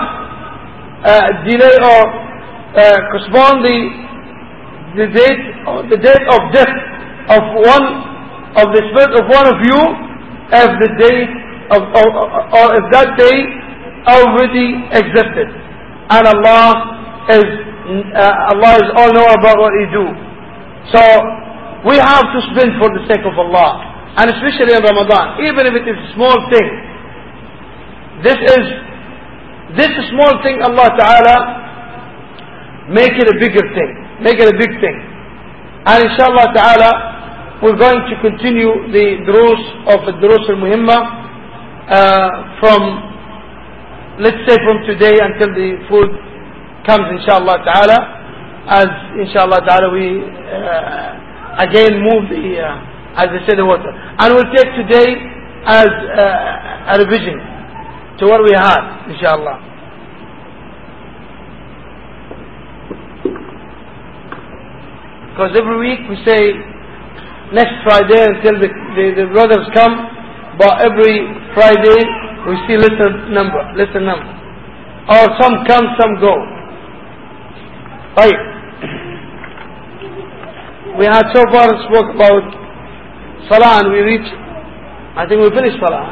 delay or correspond the date of death of one of the spirit of one of you, if the date or if that day already existed. And Allah is Allah is all know about what you do. So we have to spend for the sake of Allah, and especially in Ramadan, even if it is a small thing. This small thing, Allah Ta'ala make it a bigger thing, make it a big thing. And inshallah Ta'ala, we're going to continue the durus of the durus al-muhimma from, let's say from today until the food comes inshallah Ta'ala, as inshallah Ta'ala we again move the, as they say, the water. And we'll take today as a revision to what we had, inshallah. Because every week we say next Friday until the brothers come, but every Friday we see lesser number. Or some come, some go. Right. We had so far spoke about Salah, and we reached, I think we finished Salah.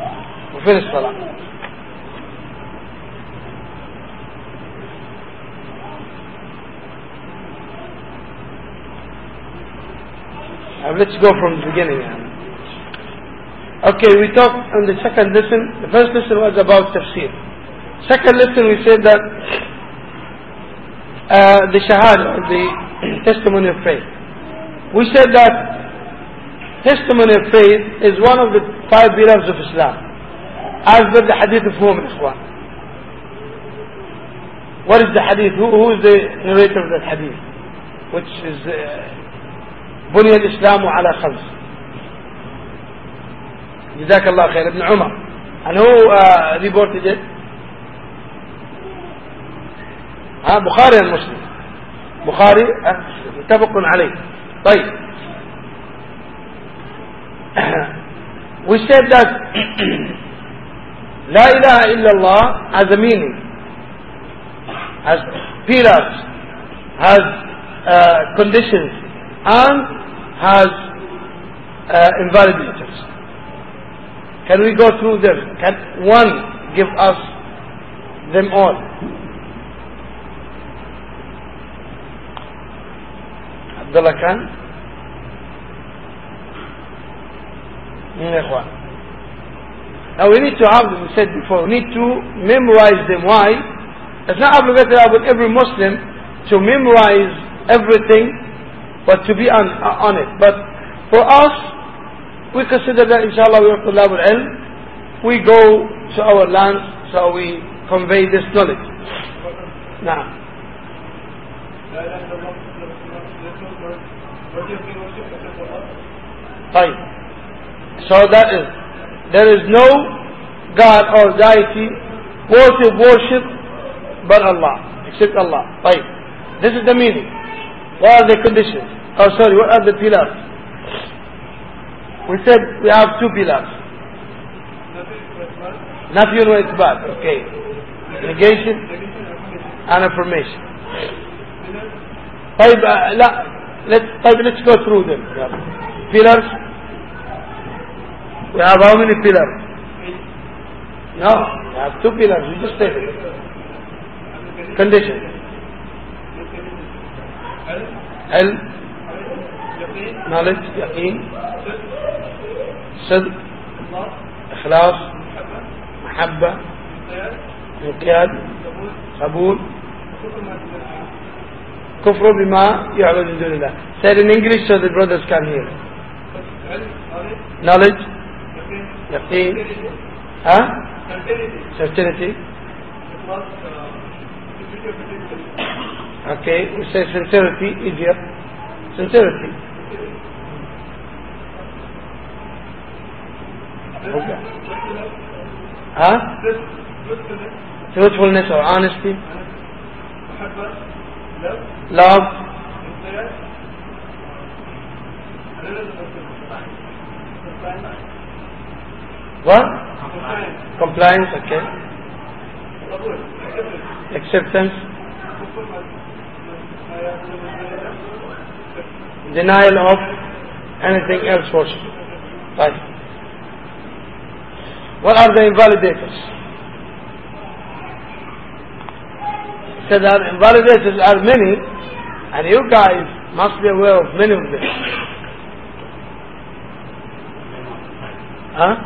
Let's go from the beginning. Okay, we talked on the second lesson. The first lesson was about tafsir. Second lesson we said that the shahada, the testimony of faith. We said that testimony of faith is one of the 5 pillars of Islam, as per the hadith of whom, Ikhwan? What is the hadith? Who is the narrator of that hadith? Which is بني الإسلام على 5. جزاك الله خير, Ibn Umar. And who reported it? Bukhari and Muslim. Bukhari, متفق عليه. طيب. We said that La ilaha illallah has a meaning, has pillars, has conditions, and has invalidators. Can we go through them? Can one give us them all? Abdullah Khan? Now we need to have them, we said before, we need to memorize them. Why? It's not obligatory upon every Muslim to memorize everything, but to be on it. But for us, we consider that inshallah we are Tulab al-Ilm. We go to our lands, so we convey this knowledge. Now, right. So that is, there is no God or deity worthy of worship but Allah, except Allah. Right. This is the meaning. What are the conditions? What are the pillars? We said we have 2 pillars. Nafyun wa Ithbat. Okay. Negation and affirmation. Let's go through them. Pillars. We have how many pillars? No, we have 2 pillars. We just said it. Conditions. Ilm, knowledge, yaqeen, صدق, إخلاص, محبة, انقياد, قبول, كفر بما يعبد من دون الله. Say it in English so the brothers can hear. Knowledge, yaqeen, certainty. Okay, we say sincerity, easier. Sincerity. Okay. Truthfulness or honesty. Love. What? Compliance, okay. Acceptance. Denial of anything else worship. Right. What are the invalidators? So the invalidators are many, and you guys must be aware of many of them. Huh?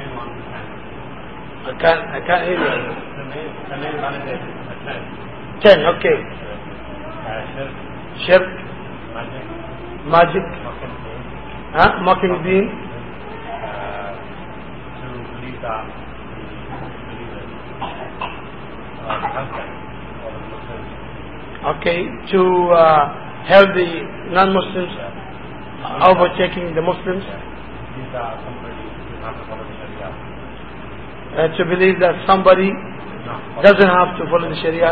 I can't hear you. The main validators are 10, 10. okay. Shirk, Shirk, magic, magic, mocking deen, to believe that the concept of the Muslims. okay, to help the non-Muslims overtaking the Muslims, Believe that somebody does not follow the Sharia. to believe that somebody doesn't have to follow the Sharia,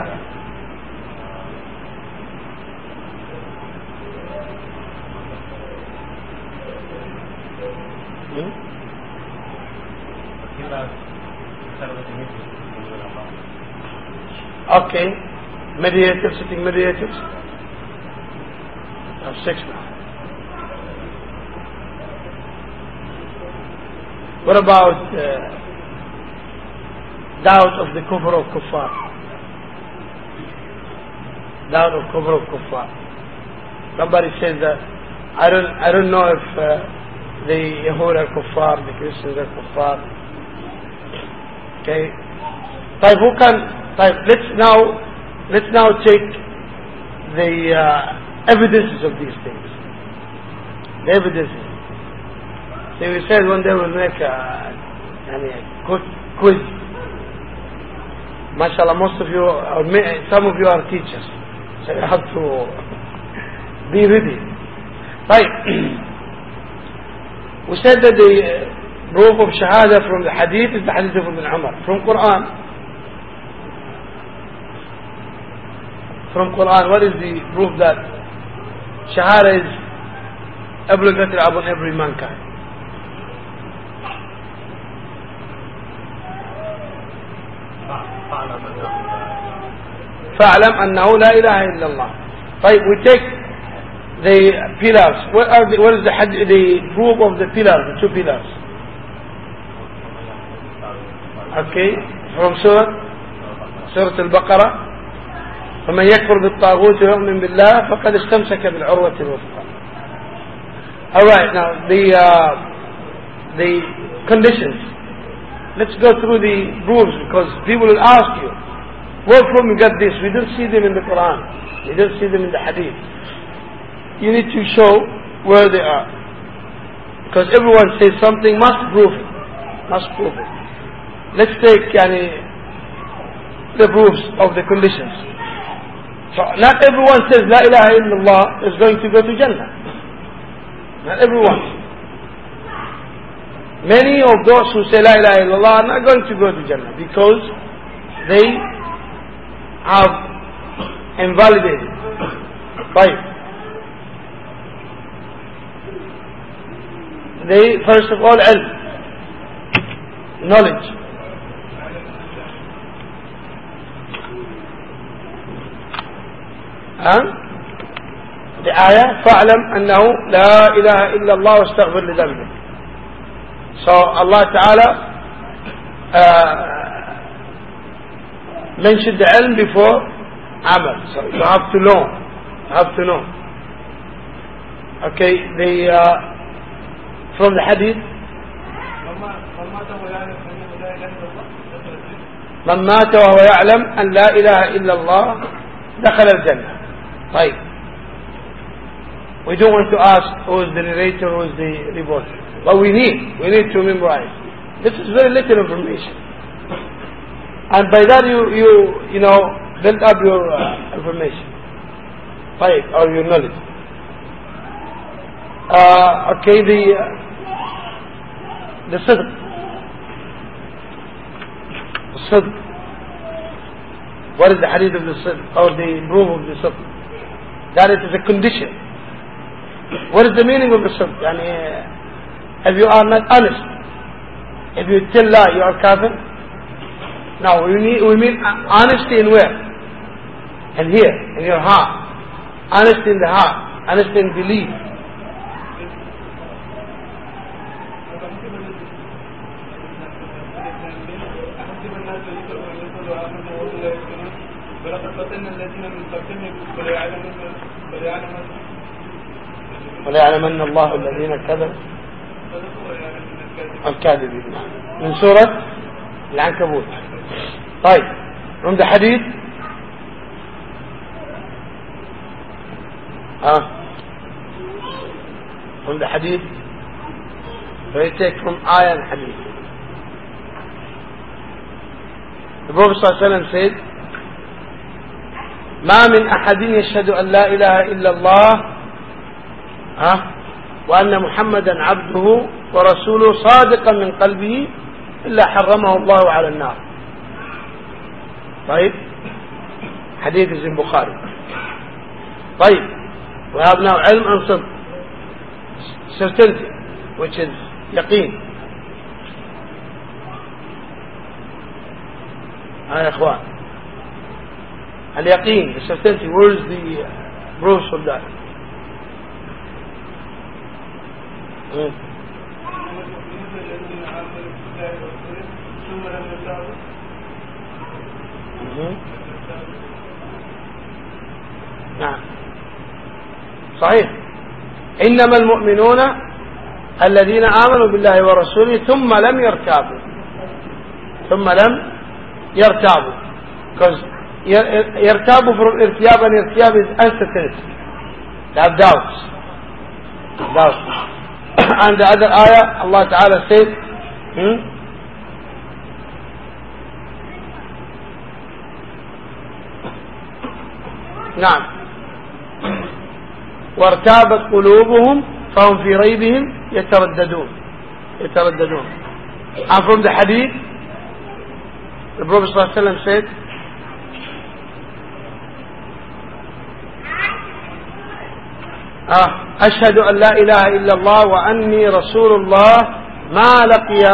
okay, mediators, sitting mediators, 6 now. What about doubt of the kufr of kuffar? Doubt of kufr of kuffar. Somebody says that I don't know if the Yahud are kuffar, the Christians are kuffar. Okay. Who can? Let's now take the evidences of these things. The evidences. So we said one day we'll make a good quiz. MashaAllah, most of you, or some of you are teachers, so you have to be ready. Right. We said that the proof of Shahada from the Hadith is the Hadith of Ibn Umar. From Quran, what is the proof that Shahada is obligatory upon every mankind? فَاعْلَمْ أَنَّهُ لَا إِلَهَ إِلَّا اللَّهِ. Right, we take the pillars. What is the proof of the pillars, the 2 pillars? Okay, from Surah Al-Baqarah. فَمَنْ يَكْفُرْ بِالطَّاغُوتِ وَيُؤْمِنْ بِاللَّهِ فَقَدْ اسْتَمْسَكَ بِالْعُرْوَةِ الْوُثْقَى. Alright, now the conditions. Let's go through the proofs, because people will ask you, where from you got this? We don't see them in the Quran. We don't see them in the Hadith. You need to show where they are. Because everyone says something, must prove it. Must prove it. Let's take the proofs of the conditions. So not everyone says La ilaha illallah is going to go to Jannah. Not everyone. Many of those who say La ilaha illallah are not going to go to Jannah because they have invalidated. Right. They, first of all, ilm, knowledge. The ayah, فَاعْلَمْ أَنَّهُ لَا إِلَهَ إِلَّا اللَّهُ وَاسْتَغْفِرْ لِذَنبِكَ. So Allah Ta'ala mentioned the ilm before amal. So you have to know. You have to know. Okay, from the hadith, من مات وهو يعلم أن لا إله إلا الله دخل الجنة. طيب. We don't want to ask who is the narrator, who is the reporter. But we need to memorize. This is very little information. And by that you know, build up your information. Right, or your knowledge. Okay, the sidq. The sidq. What is the hadith of the sidq, or the proof of the sidq? That it is a condition. What is the meaning of the sidq? If you are not honest, if you tell lie, you are kafir. Now we mean honesty in where? And here, in your heart. Honesty in the heart. Honesty in belief. وليعلمن الله الذين كذبوا الكاذبين. من سورة العنكبوت. طيب from the hadith from the hadith we take from ayah and hadith. The Prophet ﷺ said, ما من أحد يشهد أن لا إله إلا الله وأن محمدا عبده ورسوله صادقا من قلبه إلا حرمه الله على النار. طيب حديث في البخاري. طيب we have now علم and صدق, certainty, which is يقين. يا إخوان اليقين, the certainty, where is the proofs of that? نعم صحيح. إنما المؤمنون الذين آمنوا بالله ورسوله ثم لم يرتابوا. Because يرتابوا from ارتياب, and ارتياب is uncertainty, they have doubts. And the other ayah Allah Ta'ala said نعم وارتابت قلوبهم فهم في ريبهم يترددون. And from the hadith the Prophet ﷺ said, أشهد أن لا إله إلا الله وأني رسول الله ما لقي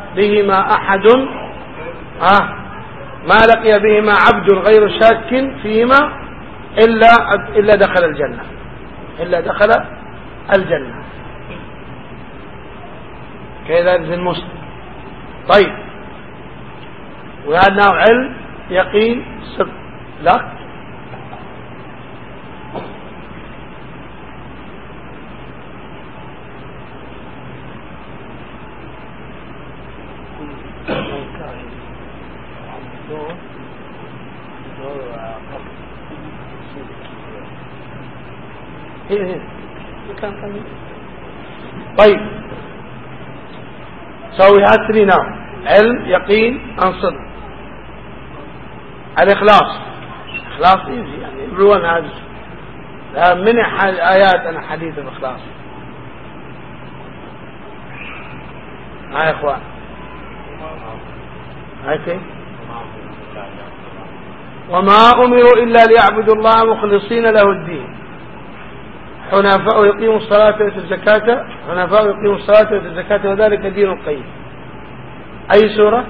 بهما عبد غير شاك فيهما إلا دخل الجنة. كذا في المسلم. طيب وهذا نوع علم يقين صدق. لا طيب so we have three now, علم يقين and صدق. الإخلاص easy, يعني everyone has many آيات and حديث الإخلاص. يا إخوان وما أمروا إلا ليعبدوا الله مخلصين له الدين حنفاء يقيموا الصلاة ويؤتوا الزكاة وذلك دين القيم. أي سورة؟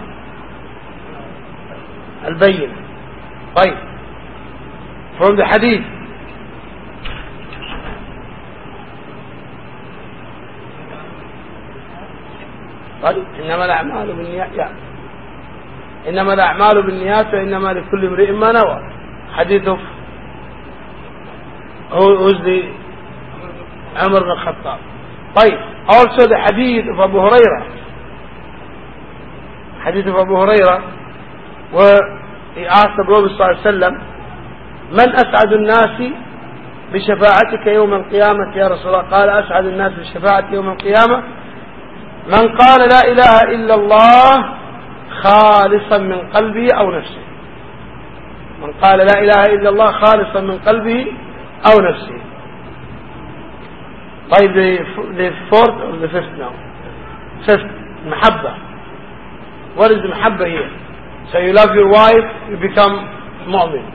البينة. طيب from the hadith طيب إنما الأعمال بالنيات وإنما لكل امرئ ما نوى. حديث عمر بن الخطاب. طيب also the hadith of Abu Hurairah where he asked the Prophet صلى الله عليه وسلم من أسعد الناس بشفاعتك يوم القيامة يا رسول الله؟ قال أسعد الناس بشفاعتي يوم القيامة من قال لا إله إلا الله خالصا من قلبه أو نفسه. من قال لا إله إلا الله خالصا من قلبه أو نفسه. طيب the fourth or the fifth now? Fifth, محبة. What is the محبة here? So you love your wife, you become mu'min.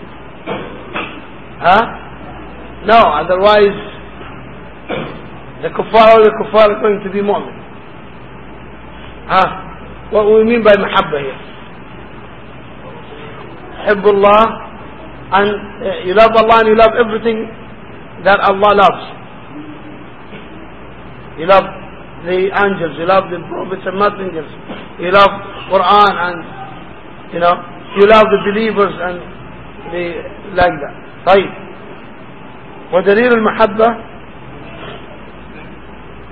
No, otherwise the kuffar are going to be mu'min. What we mean by محبة here? حب الله, and you love Allah and you love everything that Allah loves. You love the angels, you love the prophets and messengers, you love Quran, and you love the believers and like that. طيب ودليل المحبة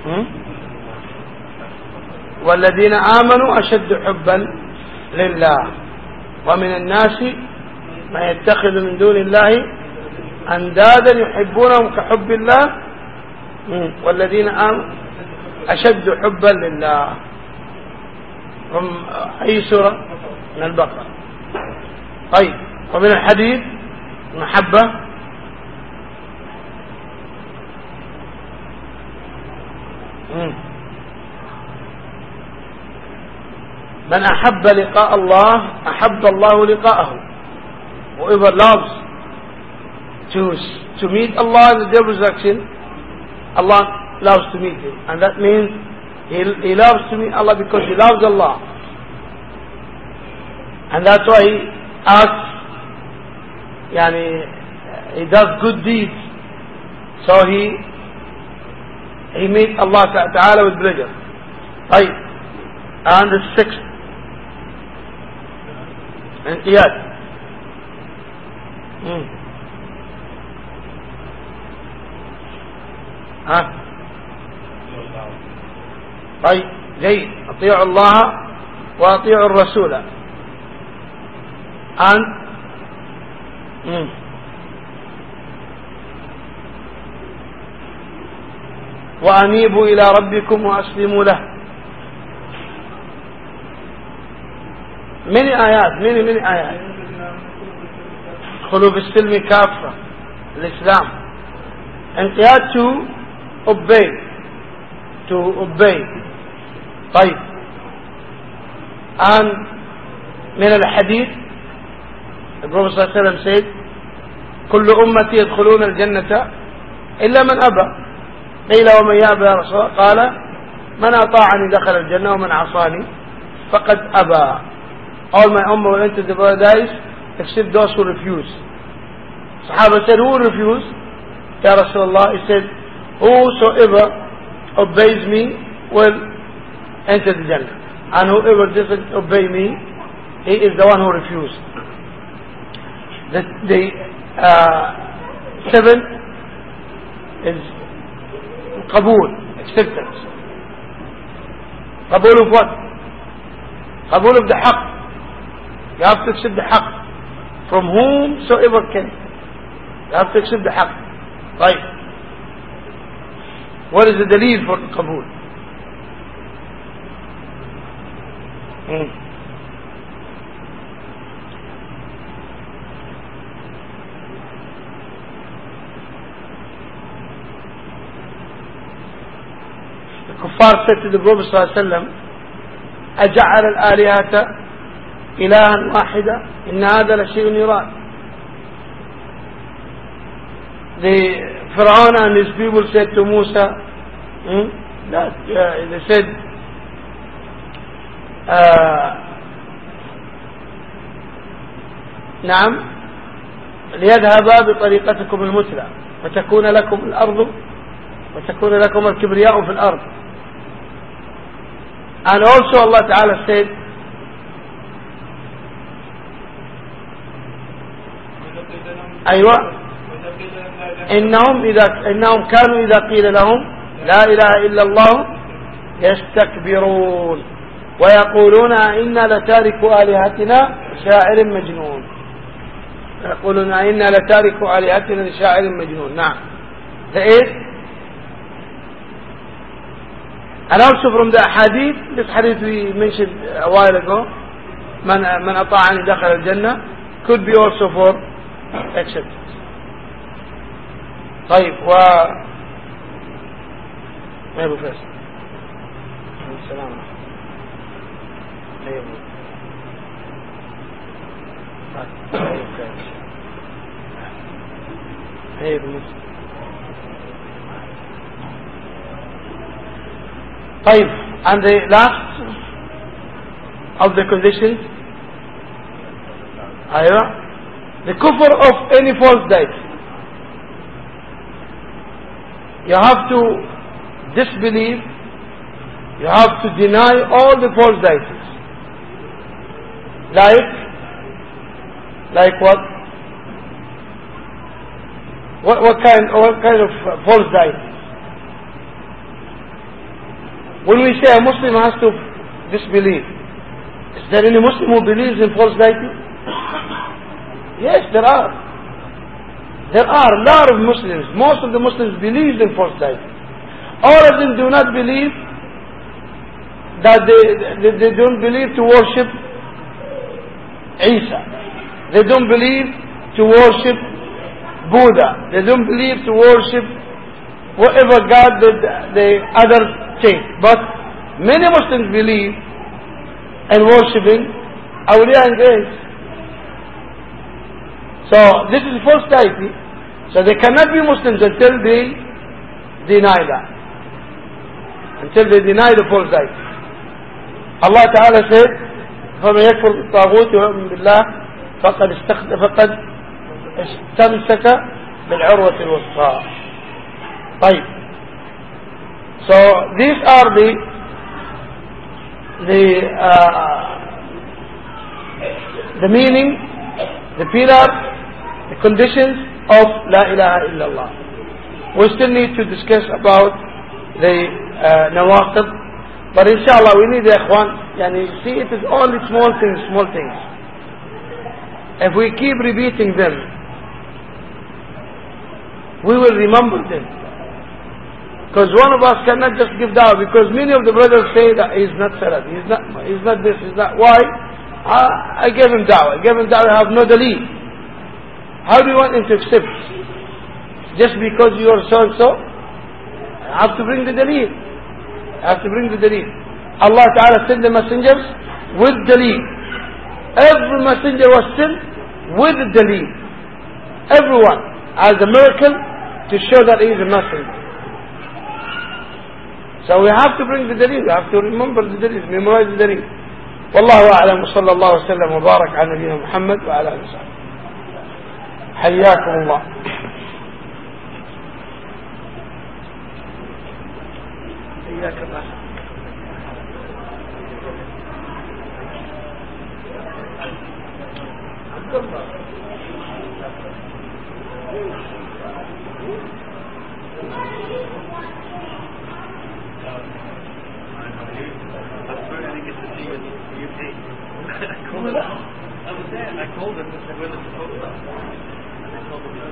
والذين آمنوا أشد حبا لله ومن الناس ما يتخذ من دون الله أندادا يحبونهم كحب الله والذين آمنوا أشد حبا لله. from أي سورة؟ من البقرة. طيب، ومن الحديث محبة من أحب لقاء الله أحب الله لقاءه. Whoever loves to meet Allah in the day of resurrection, Allah loves to meet him, and that means he loves to meet Allah because he loves Allah, and that's why he asks, he does good deeds, so he meets Allah Ta'ala with pleasure. Right. And the sixth, انقياد. طيب جيد. اطيعوا الله واطيعوا الرسول. وأنيبوا إلى ربكم وأسلموا له. many آيات many آيات. ادخلوا بالسلم كافة الإسلام. انقياد to obey. طيب. and من الحديث the Prophet صلى الله عليه وسلم said كل أمتي يدخلون الجنة إلا من أبى. قيل ومن يأبى يا رسول الله؟ قال من أطاعني دخل الجنة ومن عصاني فقد أبى. All my ummah will enter the paradise except those who refuse. Sahaba said, who will refuse? Ya Rasulullah, he said, whosoever obeys me will enter the Jannah, and whoever doesn't obey me, he is the one who refused. The seventh is Qabool, acceptance. Qabool of what? Qabool of the haqq. You have to accept the haqq from whomsoever can. You have to accept the haqq. Right. What is the daleel for Qabool? The kuffar said to the Prophet ﷺ, أجعل الآلهة إلها واحدة إن هذا لشيء يراد. The Pharaoh and his people said to Musa, they said, نعم ليذهبا بطريقتكم المثلى وتكون لكم الأرض وتكون لكم الكبرياء في الأرض. And also Allah Ta'ala said, أيوة إنهم كانوا إذا قيل لهم لا إله إلا الله يستكبرون ويقولون إنا لتاركوا آلهتنا لشاعر مجنون. يقولون إنا لتاركوا آلهتنا لشاعر مجنون. نعم. The eighth, and also from the hadith, this hadith we mentioned a while ago, من أطاعني دخل الجنة, could be also for acceptance. طيب ما يبقى فاس السلام طيب. And the last of the conditions, the kufr of any false deity. You have to disbelieve, you have to deny all the false deities. Like what? What kind of false deities? When we say a Muslim has to disbelieve, is there any Muslim who believes in false deity? Yes, there are. There are a lot of Muslims. Most of the Muslims believe in false deity. All of them do not believe that they don't believe to worship Isa. They don't believe to worship Buddha. They don't believe to worship whatever God the others take. But many Muslims believe in worshipping awliya and grace. So this is false deity. So they cannot be Muslims until they deny that. Until they deny the false deity. Allah Ta'ala said, فَمَنْ يَكْفُرْ بِالطَّاغُوتِ وَيُؤْمِنْ بِاللَّهِ فَقَدْ اسْتَمْسَكَ بِالْعُرْوَةِ الْوُثْقَى. طيب. So these are the meaning, the pillar, the conditions of La ilaha illallah. We still need to discuss about the nawaqid, but inshallah we need the ikhwan. See, it is only small things. If we keep repeating them, we will remember them. Because one of us cannot just give da'wah, because many of the brothers say that he's not Salafi, he's not this, he's not. Why? I gave him da'wah. I have no daleel. How do you want him to accept? Just because you are so and so? I have to bring the daleel. Allah Ta'ala sent the messengers with daleel. Every messenger was sent with daleel. Everyone as a miracle to show that he is a messenger. So we have to bring the daleel. We have to remember the daleel, memorize the daleel. والله أعلم وصلى الله وسلم وبارك على نبينا محمد وعلى آله وصحبه. حياكم الله. حياك الله. I called them and said, where the proposal? And they told me,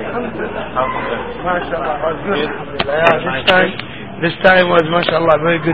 This time was, mashallah, very good.